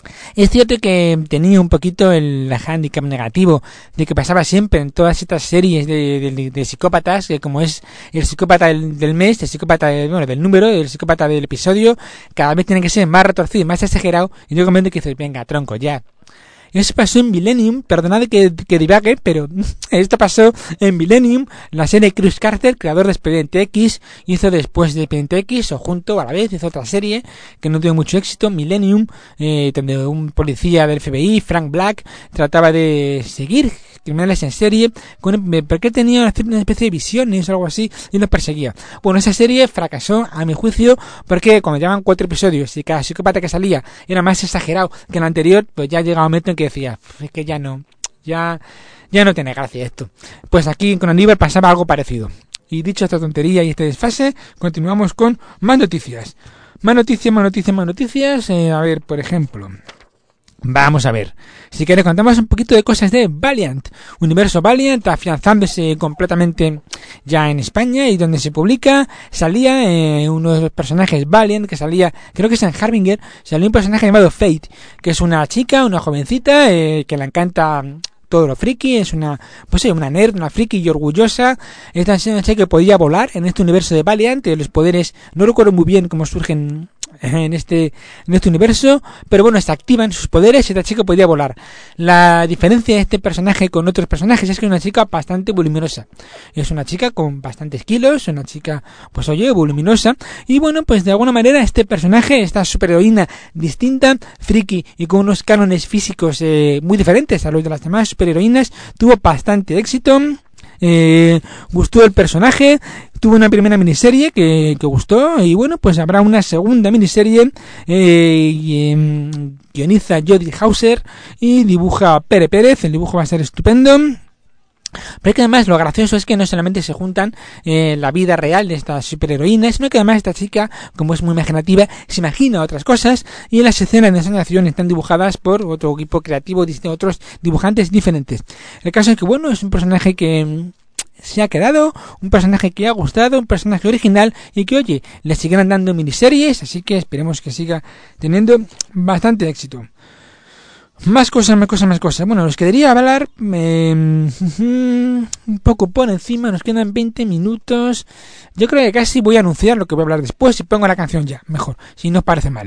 Es cierto que tenía un poquito el hándicap negativo de que pasaba siempre en todas estas series de, de, de psicópatas, que como es el psicópata del, del mes, el psicópata del, bueno, del número, el psicópata del episodio, cada vez tiene que ser más retorcido y más exagerado, y llega un momento que dices, venga, tronco, ya. Eso pasó en Millennium, perdonad que, que divague, pero esto pasó en Millennium, la serie Chris Carter, creador de Expediente X, hizo después de Expediente X, o junto a la vez, hizo otra serie que no tuvo mucho éxito, Millennium, eh, donde un policía del F B I, Frank Black, trataba de seguir criminales en serie, con, porque tenía una especie de visiones o algo así, y los perseguía. Bueno, esa serie fracasó, a mi juicio, porque cuando llevaban cuatro episodios y cada psicópata que salía era más exagerado que el anterior, pues ya llegaba un momento en que decía, es que ya no, ya, ya no tiene gracia esto. Pues aquí con Aníbal pasaba algo parecido. Y dicho esta tontería y este desfase, continuamos con más noticias. Más noticias, más noticias, más noticias. Eh, a ver, por ejemplo, vamos a ver. Si queréis contamos un poquito de cosas de Valiant. Universo Valiant afianzándose completamente ya en España y donde se publica salía eh, uno de los personajes Valiant que salía, creo que es en Harbinger, salió un personaje llamado Fate, que es una chica, una jovencita eh, que le encanta todo lo friki, es una, pues una nerd, una friki y orgullosa. Esta es una chica que podía volar en este universo de Valiant, los poderes, no recuerdo muy bien cómo surgen en este en este universo, pero bueno, se activan sus poderes y esta chica podía volar. La diferencia de este personaje con otros personajes es que es una chica bastante voluminosa. Es una chica con bastantes kilos, una chica, pues oye, voluminosa, y bueno, pues de alguna manera este personaje, esta superheroína distinta, friki y con unos cánones físicos eh, muy diferentes a los de las demás superheroínas, tuvo bastante éxito. Eh, gustó el personaje, tuvo una primera miniserie que, que gustó y bueno, pues habrá una segunda miniserie. eh, y, eh, guioniza Jodie Hauser y dibuja Pere Pérez. El dibujo va a ser estupendo. Pero que además lo gracioso es que no solamente se juntan eh, la vida real de estas superheroínas, sino que además esta chica, como es muy imaginativa, se imagina otras cosas y las escenas de ensoñación están dibujadas por otro equipo creativo, otros dibujantes diferentes. El caso es que bueno, es un personaje que se ha quedado, un personaje que ha gustado, un personaje original y que oye, le siguen dando miniseries, así que esperemos que siga teniendo bastante éxito. Más cosas, más cosas, más cosas. Bueno, os quedaría hablar eh, un poco por encima, nos quedan veinte minutos. Yo creo que casi voy a anunciar lo que voy a hablar después y pongo la canción ya, mejor, si no os parece mal.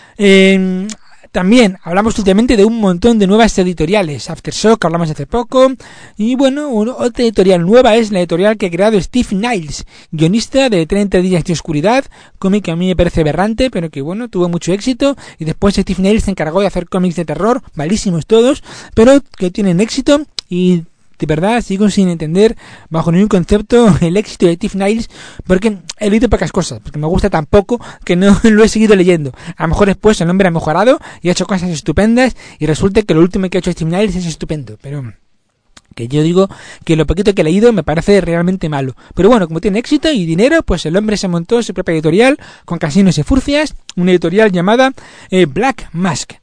Eh, también hablamos últimamente de un montón de nuevas editoriales. Aftershock, hablamos hace poco. Y bueno, otra editorial nueva es la editorial que ha creado Steve Niles, guionista de treinta días de oscuridad, cómic que a mí me parece aberrante, pero que bueno, tuvo mucho éxito. Y después Steve Niles se encargó de hacer cómics de terror, malísimos todos, pero que tienen éxito. Y de verdad sigo sin entender bajo ningún concepto el éxito de Steve Niles, porque he leído pocas cosas, porque me gusta tan poco que no lo he seguido leyendo. A lo mejor después el hombre ha mejorado y ha hecho cosas estupendas y resulta que lo último que ha hecho Steve Niles es estupendo, pero que yo digo que lo poquito que he leído me parece realmente malo. Pero bueno, como tiene éxito y dinero, pues el hombre se montó su propia editorial con casinos y furcias, una editorial llamada eh, Black Mask.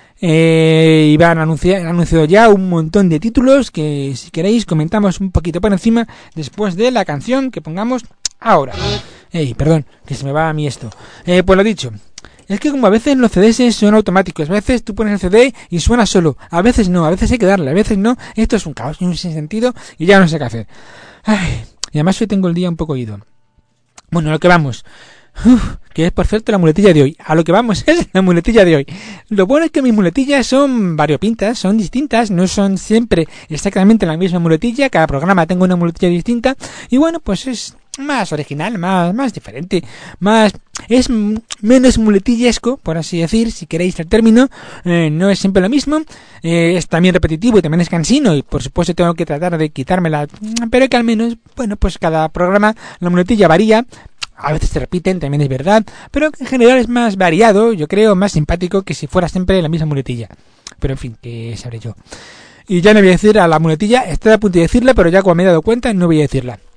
Eh, y van a anunciar, han anunciado ya un montón de títulos que si queréis comentamos un poquito por encima después de la canción que pongamos ahora. Ey, perdón, que se me va a mí esto. Eh, pues lo dicho, es que como a veces los C Ds son automáticos, a veces tú pones el C D y suena solo, a veces no, a veces hay que darle, a veces no. Esto es un caos y un sinsentido y ya no sé qué hacer. Ay, y además hoy tengo el día un poco ido. Bueno, a lo que vamos. Uf, que es por cierto la muletilla de hoy. A lo que vamos es la muletilla de hoy. Lo bueno es que mis muletillas son variopintas, son distintas, no son siempre exactamente la misma muletilla. Cada programa tengo una muletilla distinta y bueno, pues es más original, más más diferente, más es menos muletillesco, por así decir, si queréis el término. Eh, no es siempre lo mismo, eh, es también repetitivo y también es cansino y por supuesto tengo que tratar de quitármela, pero que al menos, bueno, pues cada programa la muletilla varía. A veces se repiten, también es verdad, pero en general es más variado, yo creo, más simpático que si fuera siempre la misma muletilla. Pero en fin, que sabré yo. Y ya no voy a decir a la muletilla, estoy a punto de decirla, pero ya como me he dado cuenta no voy a decirla.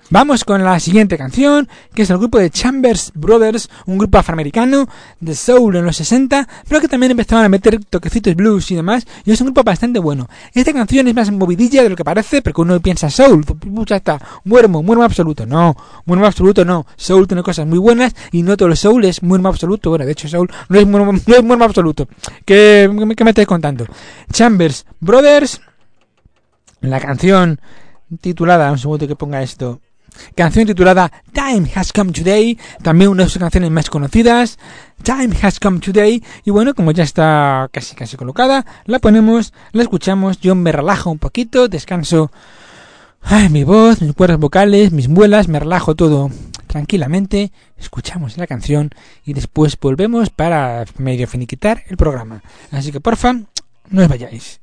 Vamos con la siguiente canción, que es el grupo de Chambers Brothers, un grupo afroamericano de soul en los sesenta, pero que también empezaron a meter toquecitos blues y demás, y es un grupo bastante bueno. Esta canción es más movidilla de lo que parece, porque uno piensa soul, ya está, muermo, muermo absoluto. No, muermo absoluto no. Soul tiene cosas muy buenas y no todo el soul es muermo absoluto. Bueno, de hecho soul no es muermo, no es muermo absoluto. ¿Qué, qué me estáis contando? Chambers Brothers, la canción titulada, un segundo que ponga esto, canción titulada Time Has Come Today, también una de sus canciones más conocidas, Time Has Come Today, y bueno, como ya está casi casi colocada, la ponemos, la escuchamos, yo me relajo un poquito, descanso, ay, mi voz, mis cuerdas vocales, mis muelas, me relajo todo tranquilamente, escuchamos la canción y después volvemos para medio finiquitar el programa, así que porfa, no os vayáis.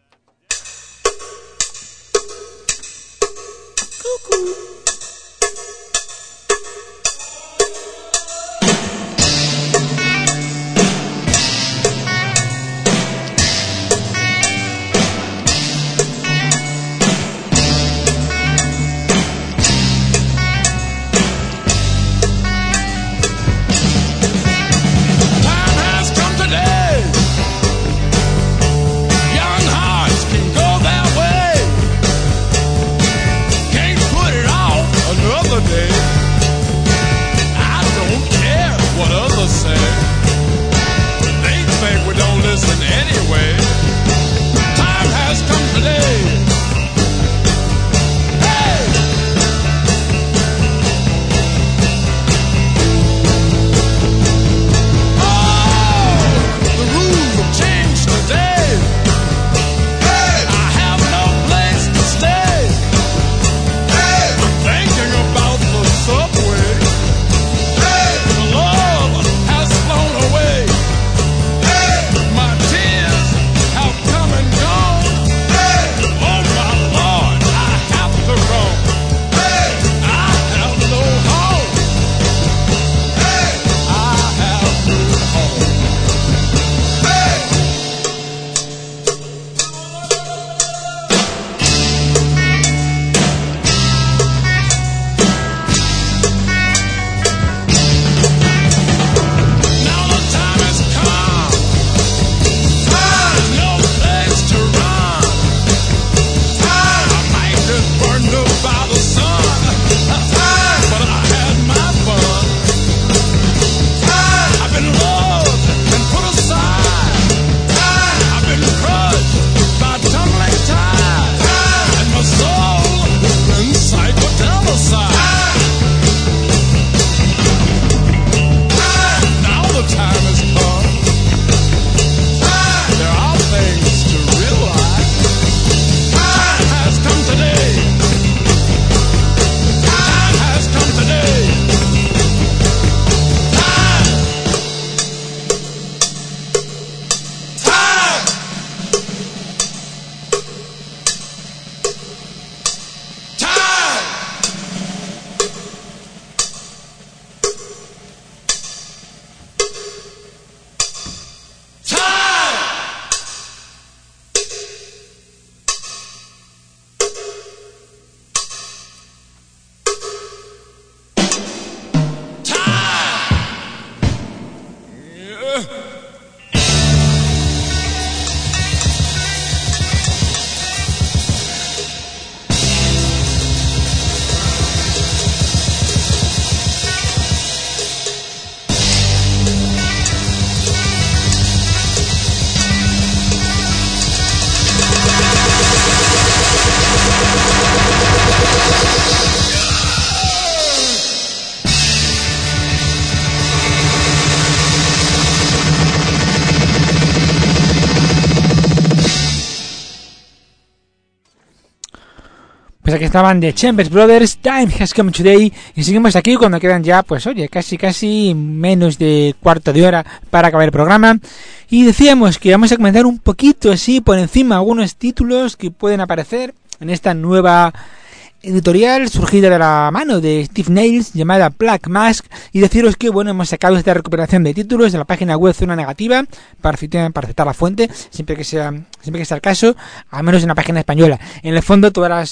Pues aquí estaban The Chambers Brothers, Time Has Come Today, y seguimos aquí cuando quedan ya, pues oye, casi casi menos de cuarto de hora para acabar el programa. Y decíamos que vamos a comentar un poquito así por encima algunos títulos que pueden aparecer en esta nueva editorial surgida de la mano de Steve Nails llamada Black Mask, y deciros que bueno, hemos sacado esta recuperación de títulos de la página web Zona Negativa para citar, para citar la fuente, siempre que sea siempre que sea el caso, al menos en la página española. En el fondo todas las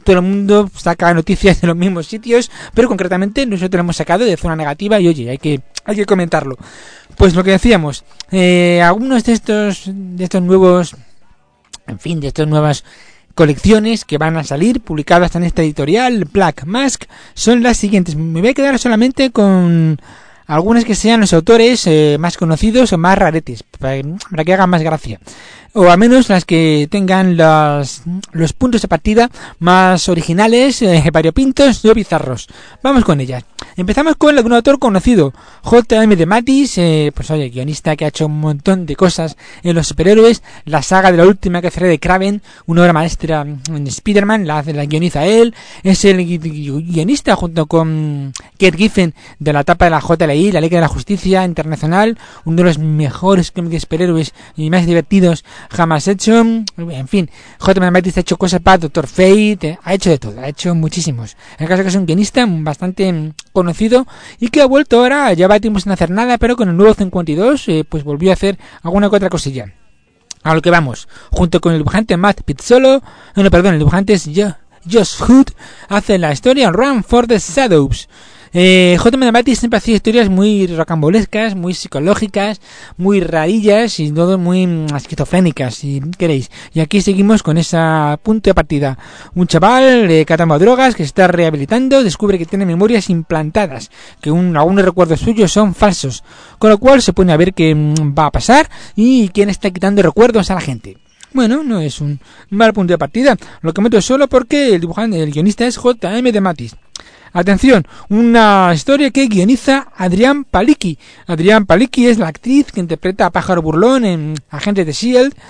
todo el mundo saca noticias de los mismos sitios, pero concretamente nosotros lo hemos sacado de zona negativa y oye, hay que hay que comentarlo. Pues lo que decíamos, eh, algunos de estos de estos nuevos, en fin, de estas nuevas colecciones que van a salir publicadas en esta editorial Black Mask son las siguientes. Me voy a quedar solamente con algunas que sean los autores eh, más conocidos o más raretes, para, para que hagan más gracia. O al menos las que tengan los, los puntos de partida más originales, eh, variopintos o bizarros. Vamos con ellas. Empezamos con un autor conocido, J M DeMatteis, eh, pues oye, guionista que ha hecho un montón de cosas en los superhéroes, la saga de la última que de Kraven, una obra maestra en Spider-Man, la, la guioniza él, es el guionista junto con Kate Giffen de la etapa de la J L I, la Liga de la Justicia Internacional, uno de los mejores cómics de superhéroes y más divertidos jamás hecho. En fin, J M DeMatteis ha hecho cosas para Doctor Fate, ha hecho de todo, ha hecho muchísimos. En el caso que es un guionista bastante conocido y que ha vuelto ahora, ya va tiempo sin hacer nada, pero con el nuevo cincuenta y dos eh, pues volvió a hacer alguna que otra cosilla. A lo que vamos, junto con el dibujante Matt Pizzolo, no, no perdón, el dibujante es Josh Hood, hace la historia Run for the Shadows. Eh, J M DeMatteis siempre hacía historias muy rocambolescas, muy psicológicas, muy rarillas y todo muy esquizofrénicas, si queréis. Y aquí seguimos con esa punto de partida. Un chaval eh, catamo de drogas que se está rehabilitando, descubre que tiene memorias implantadas, que un, algunos recuerdos suyos son falsos, con lo cual se pone a ver qué mm, va a pasar y quién está quitando recuerdos a la gente. Bueno, no es un mal punto de partida, lo que meto solo porque el dibujante, el guionista es J M DeMatteis. Atención, una historia que guioniza Adrián Palicki. Adrián Palicki es la actriz que interpreta a Pájaro Burlón en Agentes de S H I E L D.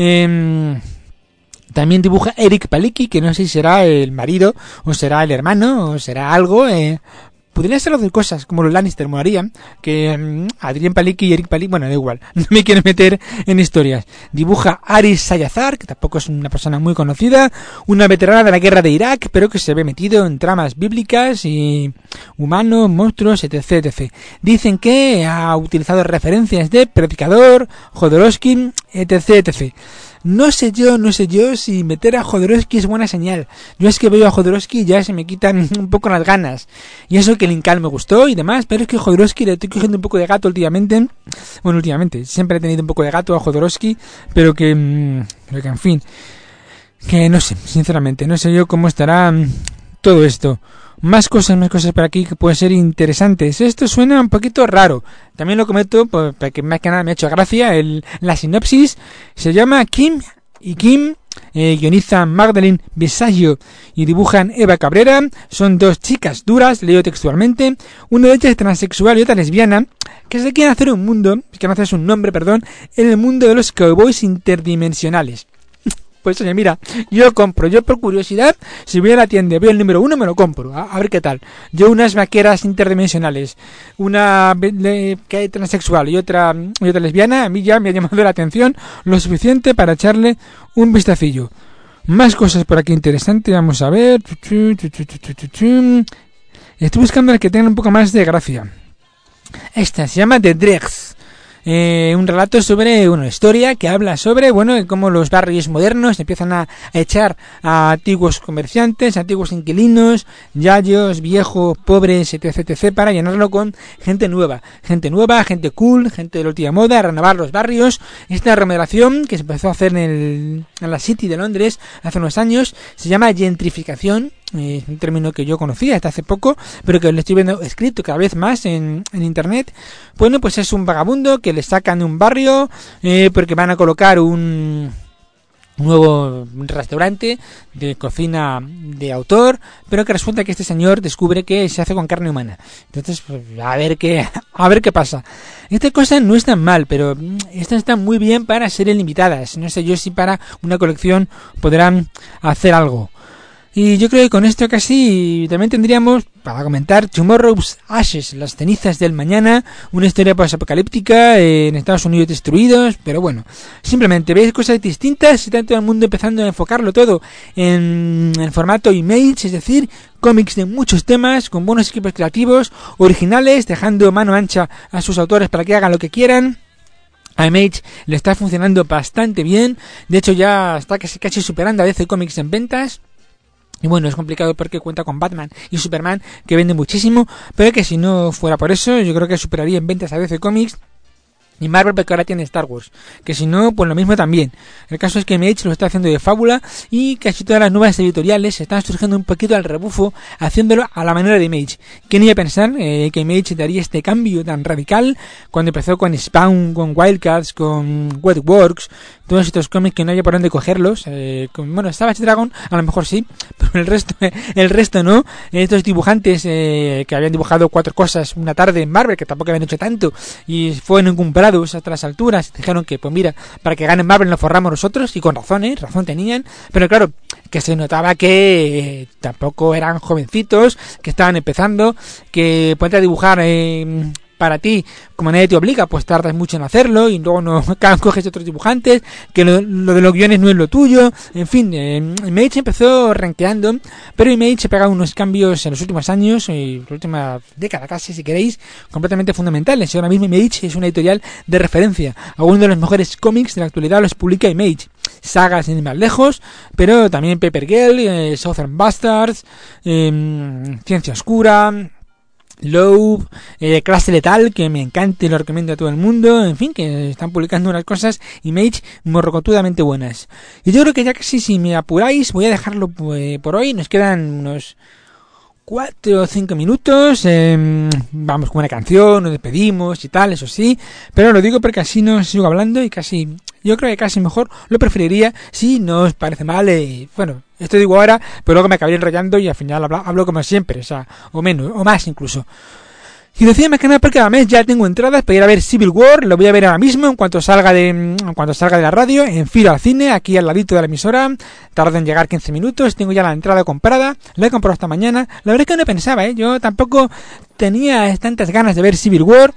Eh, también dibuja Eric Palicki, que no sé si será el marido, o será el hermano, o será algo. Eh, podrían ser las dos cosas, como los Lannister molarían, que um, Adrián Palicki y Eric Palicki, bueno, da igual, no me quiero meter en historias. Dibuja Aris Sayazar, que tampoco es una persona muy conocida, una veterana de la guerra de Irak, pero que se ve metido en tramas bíblicas y humanos, monstruos, etc, etcétera. Dicen que ha utilizado referencias de Predicador, Jodorowsky, etc, etcétera. No sé yo, no sé yo si meter a Jodorowsky es buena señal. Yo es que veo a Jodorowsky y ya se me quitan un poco las ganas. Y eso que Linkal me gustó y demás, pero es que Jodorowsky le estoy cogiendo un poco de gato últimamente. Bueno, últimamente, siempre he tenido un poco de gato a Jodorowsky, pero que, mmm, pero que en fin, que no sé, sinceramente, no sé yo cómo estará mmm, todo esto. Más cosas, más cosas por aquí que pueden ser interesantes. Esto suena un poquito raro. También lo comento porque más que nada me ha hecho gracia. El, la sinopsis se llama Kim y Kim, eh, guionizan Magdalene Visaggio y dibujan Eva Cabrera. Son dos chicas duras, leo textualmente. Una de ellas es transexual y otra lesbiana, que se quieren hacer un mundo, quieren hacerse un nombre, perdón, en el mundo de los cowboys interdimensionales. Pues oye, mira, yo compro, yo por curiosidad, si voy a la tienda y veo el número uno, me lo compro, a, a ver qué tal. Yo unas vaqueras interdimensionales, una le, que hay transexual y otra, y otra lesbiana, a mí ya me ha llamado la atención lo suficiente para echarle un vistacillo. Más cosas por aquí interesantes, vamos a ver. Estoy buscando las que tengan un poco más de gracia. Esta se llama The Dregs. Eh, un relato sobre una historia que habla sobre, bueno, cómo los barrios modernos empiezan a, a echar a antiguos comerciantes, antiguos inquilinos, yayos, viejos, pobres, etc, etcétera, para llenarlo con gente nueva, gente nueva, gente cool, gente de la última moda, renovar los barrios. Esta remodelación que se empezó a hacer en, el, en la City de Londres hace unos años se llama gentrificación. Es un término que yo conocía hasta hace poco, pero que lo estoy viendo escrito cada vez más en, en internet. Bueno, pues es un vagabundo que le sacan de un barrio eh, porque van a colocar un nuevo restaurante de cocina de autor, pero que resulta que este señor descubre que se hace con carne humana. Entonces, pues, a ver qué, a ver qué pasa. Esta cosa no es tan mal, pero estas están muy bien para ser limitadas. No sé yo si para una colección podrán hacer algo. Y yo creo que con esto casi también tendríamos para comentar Tomorrow's Ashes, las cenizas del mañana, una historia posapocalíptica en Estados Unidos destruidos, pero bueno, simplemente veis cosas distintas y está todo el mundo empezando a enfocarlo todo en, en formato Image, es decir, cómics de muchos temas, con buenos equipos creativos, originales, dejando mano ancha a sus autores para que hagan lo que quieran. A Image le está funcionando bastante bien, de hecho ya está casi, casi superando a D C Comics en ventas. Y bueno, es complicado porque cuenta con Batman y Superman, que venden muchísimo, pero que si no fuera por eso, yo creo que superaría en ventas a D C Comics y Marvel, porque ahora tiene Star Wars, que si no, pues lo mismo también. El caso es que Image lo está haciendo de fábula y casi todas las nuevas editoriales están surgiendo un poquito al rebufo, haciéndolo a la manera de Image. ¿Quién iba a pensar eh, que Image daría este cambio tan radical cuando empezó con Spawn, con Wildcats, con Wetworks, todos estos cómics que no había por dónde cogerlos? Eh, con, bueno, Savage Dragon a lo mejor sí, pero el resto el resto no. Estos dibujantes eh, que habían dibujado cuatro cosas una tarde en Marvel, que tampoco habían hecho tanto, y fueron comprados hasta las alturas, dijeron que pues mira, para que ganen Marvel nos forramos nosotros, y con razón, ¿eh? razón tenían, pero claro, que se notaba que eh, tampoco eran jovencitos, que estaban empezando, que ponte a dibujar eh, para ti, como nadie te obliga, pues tardas mucho en hacerlo y luego no coges otros dibujantes, que lo, lo de los guiones no es lo tuyo, en fin, eh, Image empezó rankeando, pero Image ha pegado unos cambios en los últimos años, y la última década casi, si queréis, completamente fundamentales. Ahora mismo Image es una editorial de referencia, algunos de los mejores cómics de la actualidad los publica Image, sagas sin ir más lejos, pero también Paper Girl, eh, Southern Bastards, eh, Ciencia Oscura, Low, eh, Clase Letal, que me encanta y lo recomiendo a todo el mundo, en fin, que están publicando unas cosas Image morrocotudamente buenas. Y yo creo que ya casi, si me apuráis, voy a dejarlo pues, por hoy. Nos quedan unos cuatro o cinco minutos, eh, vamos con una canción, nos despedimos y tal, eso sí, pero lo digo porque así no sigo hablando y casi, yo creo que casi mejor lo preferiría si no os parece mal, eh, bueno, esto digo ahora, pero luego me acabaré enrollando y al final hablo, hablo como siempre, o sea, o menos, o más incluso. Y decía más que nada porque cada mes ya tengo entradas para ir a ver Civil War, lo voy a ver ahora mismo en cuanto salga de en cuanto salga de la radio, en filo al cine, aquí al ladito de la emisora, tarda en llegar quince minutos, tengo ya la entrada comprada, la he comprado esta mañana, la verdad es que no pensaba, ¿eh? Yo tampoco tenía tantas ganas de ver Civil War,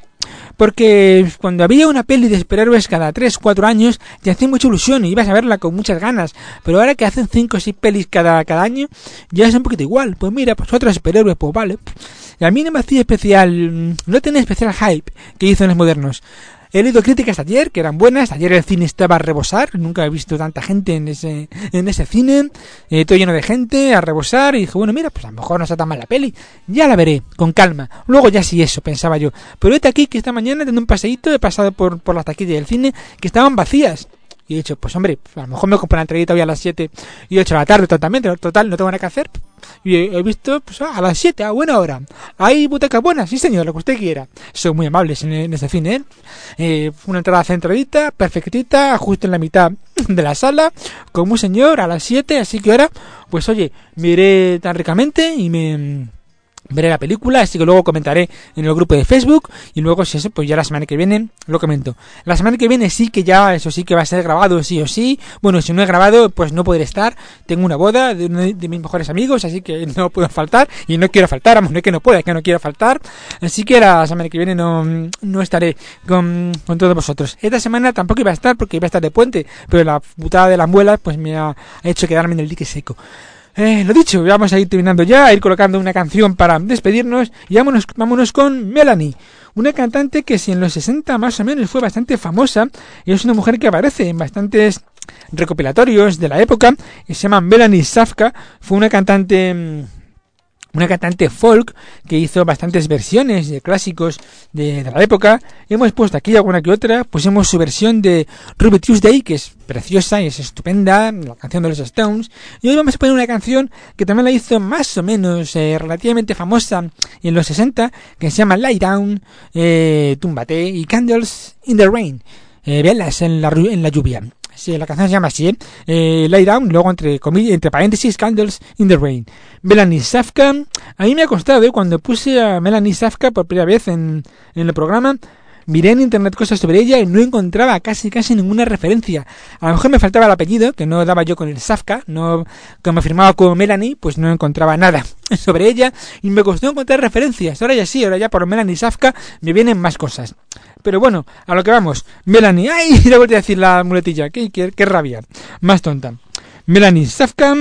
porque cuando había una peli de superhéroes cada tres cuatro años, ya hacía mucha ilusión y ibas a verla con muchas ganas, pero ahora que hacen cinco o seis pelis cada, cada año, ya es un poquito igual, pues mira, pues otros superhéroes, pues vale. Y a mí no me hacía especial, no tenía especial hype que hizo en los modernos. He leído críticas ayer, que eran buenas. Ayer el cine estaba a rebosar. Nunca he visto tanta gente en ese en ese cine. Eh, todo lleno de gente, a rebosar. Y dije, bueno, mira, pues a lo mejor no está tan mal la peli. Ya la veré, con calma. Luego ya sí eso, pensaba yo. Pero vete aquí, que esta mañana, teniendo un paseíto, he pasado por, por las taquillas del cine, que estaban vacías. Y he dicho, pues hombre, a lo mejor me compro la entradita hoy a las siete y ocho de la tarde totalmente. Total, no tengo nada que hacer. Y he, he visto pues, a las siete, a buena hora. Hay butacas buenas, sí señor, lo que usted quiera. Son muy amables en, en este cine, ¿eh? eh Una entrada centradita, perfectita, justo en la mitad de la sala, como un señor, a las siete. Así que ahora, pues oye, miré tan ricamente y me... veré la película, así que luego comentaré en el grupo de Facebook y luego si eso, pues ya la semana que viene lo comento. La semana que viene sí que ya, eso sí que va a ser grabado sí o sí. Bueno, si no he grabado, pues no podré estar. Tengo una boda de uno de mis mejores amigos, así que no puedo faltar y no quiero faltar, vamos, no es que no pueda, es que no quiero faltar. Así que la semana que viene no, no estaré con, con todos vosotros. Esta semana tampoco iba a estar porque iba a estar de puente, pero la putada de la muela pues me ha hecho quedarme en el dique seco. Eh, lo dicho, vamos a ir terminando ya, a ir colocando una canción para despedirnos y vámonos, vámonos con Melanie, una cantante que si en los sesenta más o menos fue bastante famosa y es una mujer que aparece en bastantes recopilatorios de la época y se llama Melanie Safka. Fue una cantante... una cantante folk que hizo bastantes versiones de clásicos de, de la época. Hemos puesto aquí alguna que otra. Pusimos su versión de Ruby Tuesday, que es preciosa y es estupenda, la canción de los Stones. Y hoy vamos a poner una canción que también la hizo más o menos eh, relativamente famosa en los sesenta, que se llama Lie Down, eh, Túmbate y Candles in the Rain, eh, velas en la, en la lluvia. Sí, la canción se llama así, ¿eh? eh Lie Down, luego entre comillas, entre paréntesis, Candles in the Rain. Melanie Safka, a mí me ha costado, ¿eh? Cuando puse a Melanie Safka por primera vez en, en el programa, miré en internet cosas sobre ella y no encontraba casi casi ninguna referencia. A lo mejor me faltaba el apellido, que no daba yo con el Safka, no, como firmaba como Melanie, pues no encontraba nada sobre ella y me costó encontrar referencias. Ahora ya sí, ahora ya por Melanie Safka me vienen más cosas. Pero bueno, a lo que vamos. Melanie, ¡ay! Le voy a decir la muletilla, qué, qué, qué rabia, más tonta. Melanie Safka,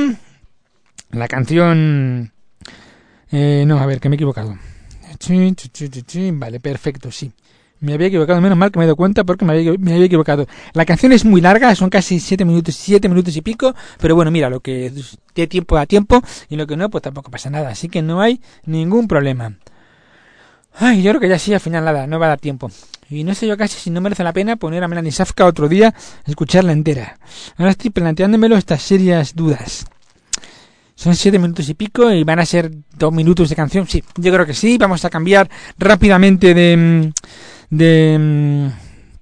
la canción... Eh, no, a ver, que me he equivocado. Vale, perfecto, sí. Me había equivocado, menos mal que me he dado cuenta porque me había, me había equivocado. La canción es muy larga, son casi siete minutos, siete minutos y pico, pero bueno, mira, lo que dé tiempo a tiempo y lo que no, pues tampoco pasa nada, así que no hay ningún problema. Ay, yo creo que ya sí, al final nada, no va a dar tiempo. Y no sé yo casi si no merece la pena poner a Melanie Safka otro día, escucharla entera. Ahora estoy planteándomelo estas serias dudas. Son siete minutos y pico y van a ser dos minutos de canción. Sí, yo creo que sí. Vamos a cambiar rápidamente de... de...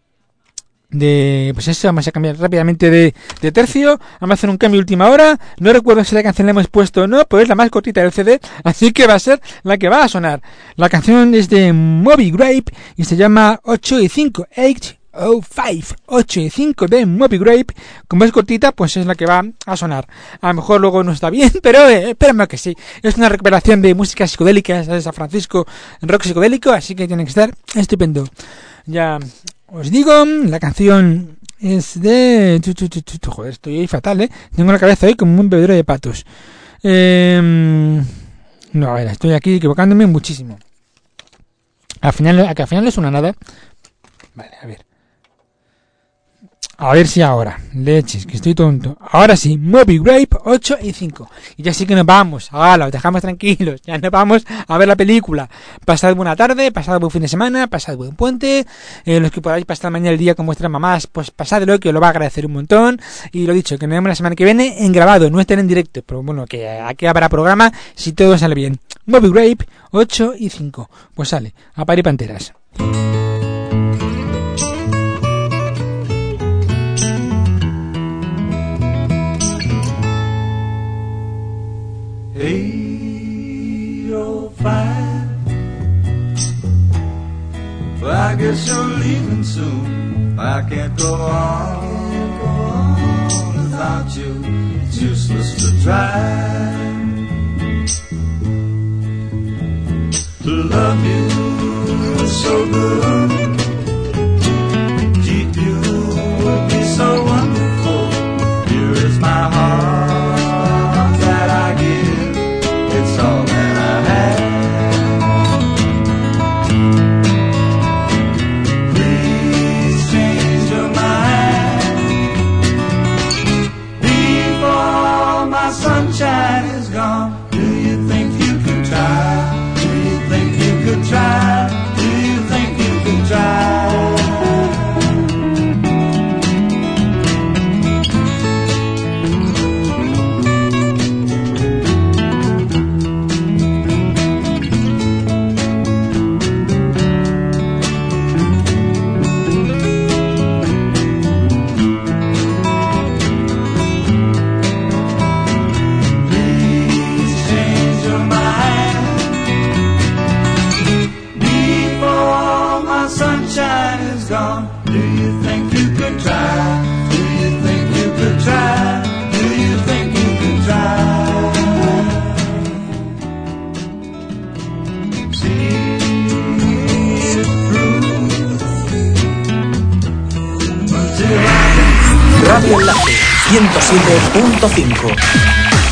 de pues eso, vamos a cambiar rápidamente de, de tercio. Vamos a hacer un cambio última hora. No recuerdo si la canción la hemos puesto o no, pero es la más cortita del C D, así que va a ser la que va a sonar. La canción es de Moby Grape y se llama ocho y cinco, ocho oh cinco, ocho y cinco de Moby Grape. Como es cortita, pues es la que va a sonar. A lo mejor luego no está bien, pero eh, espérame que sí. Es una recuperación de música psicodélica de San Francisco, rock psicodélico, así que tiene que estar estupendo. Ya os digo, la canción es de... Joder, estoy ahí fatal, ¿eh? Tengo la cabeza ahí como un bebedero de patos. Eh... No, a ver, estoy aquí equivocándome muchísimo. Al final, a que al final no suena nada. Vale, a ver. A ver si ahora, leches, que estoy tonto. Ahora sí, Moby Grape ocho y cinco. Y ya sí que nos vamos, ahora os dejamos tranquilos. Ya nos vamos a ver la película. Pasad buena tarde, pasad buen fin de semana, pasad buen puente. Eh, los que podáis pasar mañana el día con vuestras mamás, pues pasadlo, que os lo va a agradecer un montón. Y lo dicho, que nos vemos la semana que viene en grabado, no estén en directo. Pero bueno, que aquí habrá programa si todo sale bien. Moby Grape ocho y cinco. Pues sale, a parir panteras. eight oh five. Well, I guess you're leaving soon. I can't go on, go on without you. It's useless to try to love you so good. Keep you would be so wonderful. Here is my heart that I give. It's all that I have. Please change your mind before my sunshine is gone. Do you think you could try? Do you think you could try? Do you think you could try? Radio Enlace ciento siete punto cinco.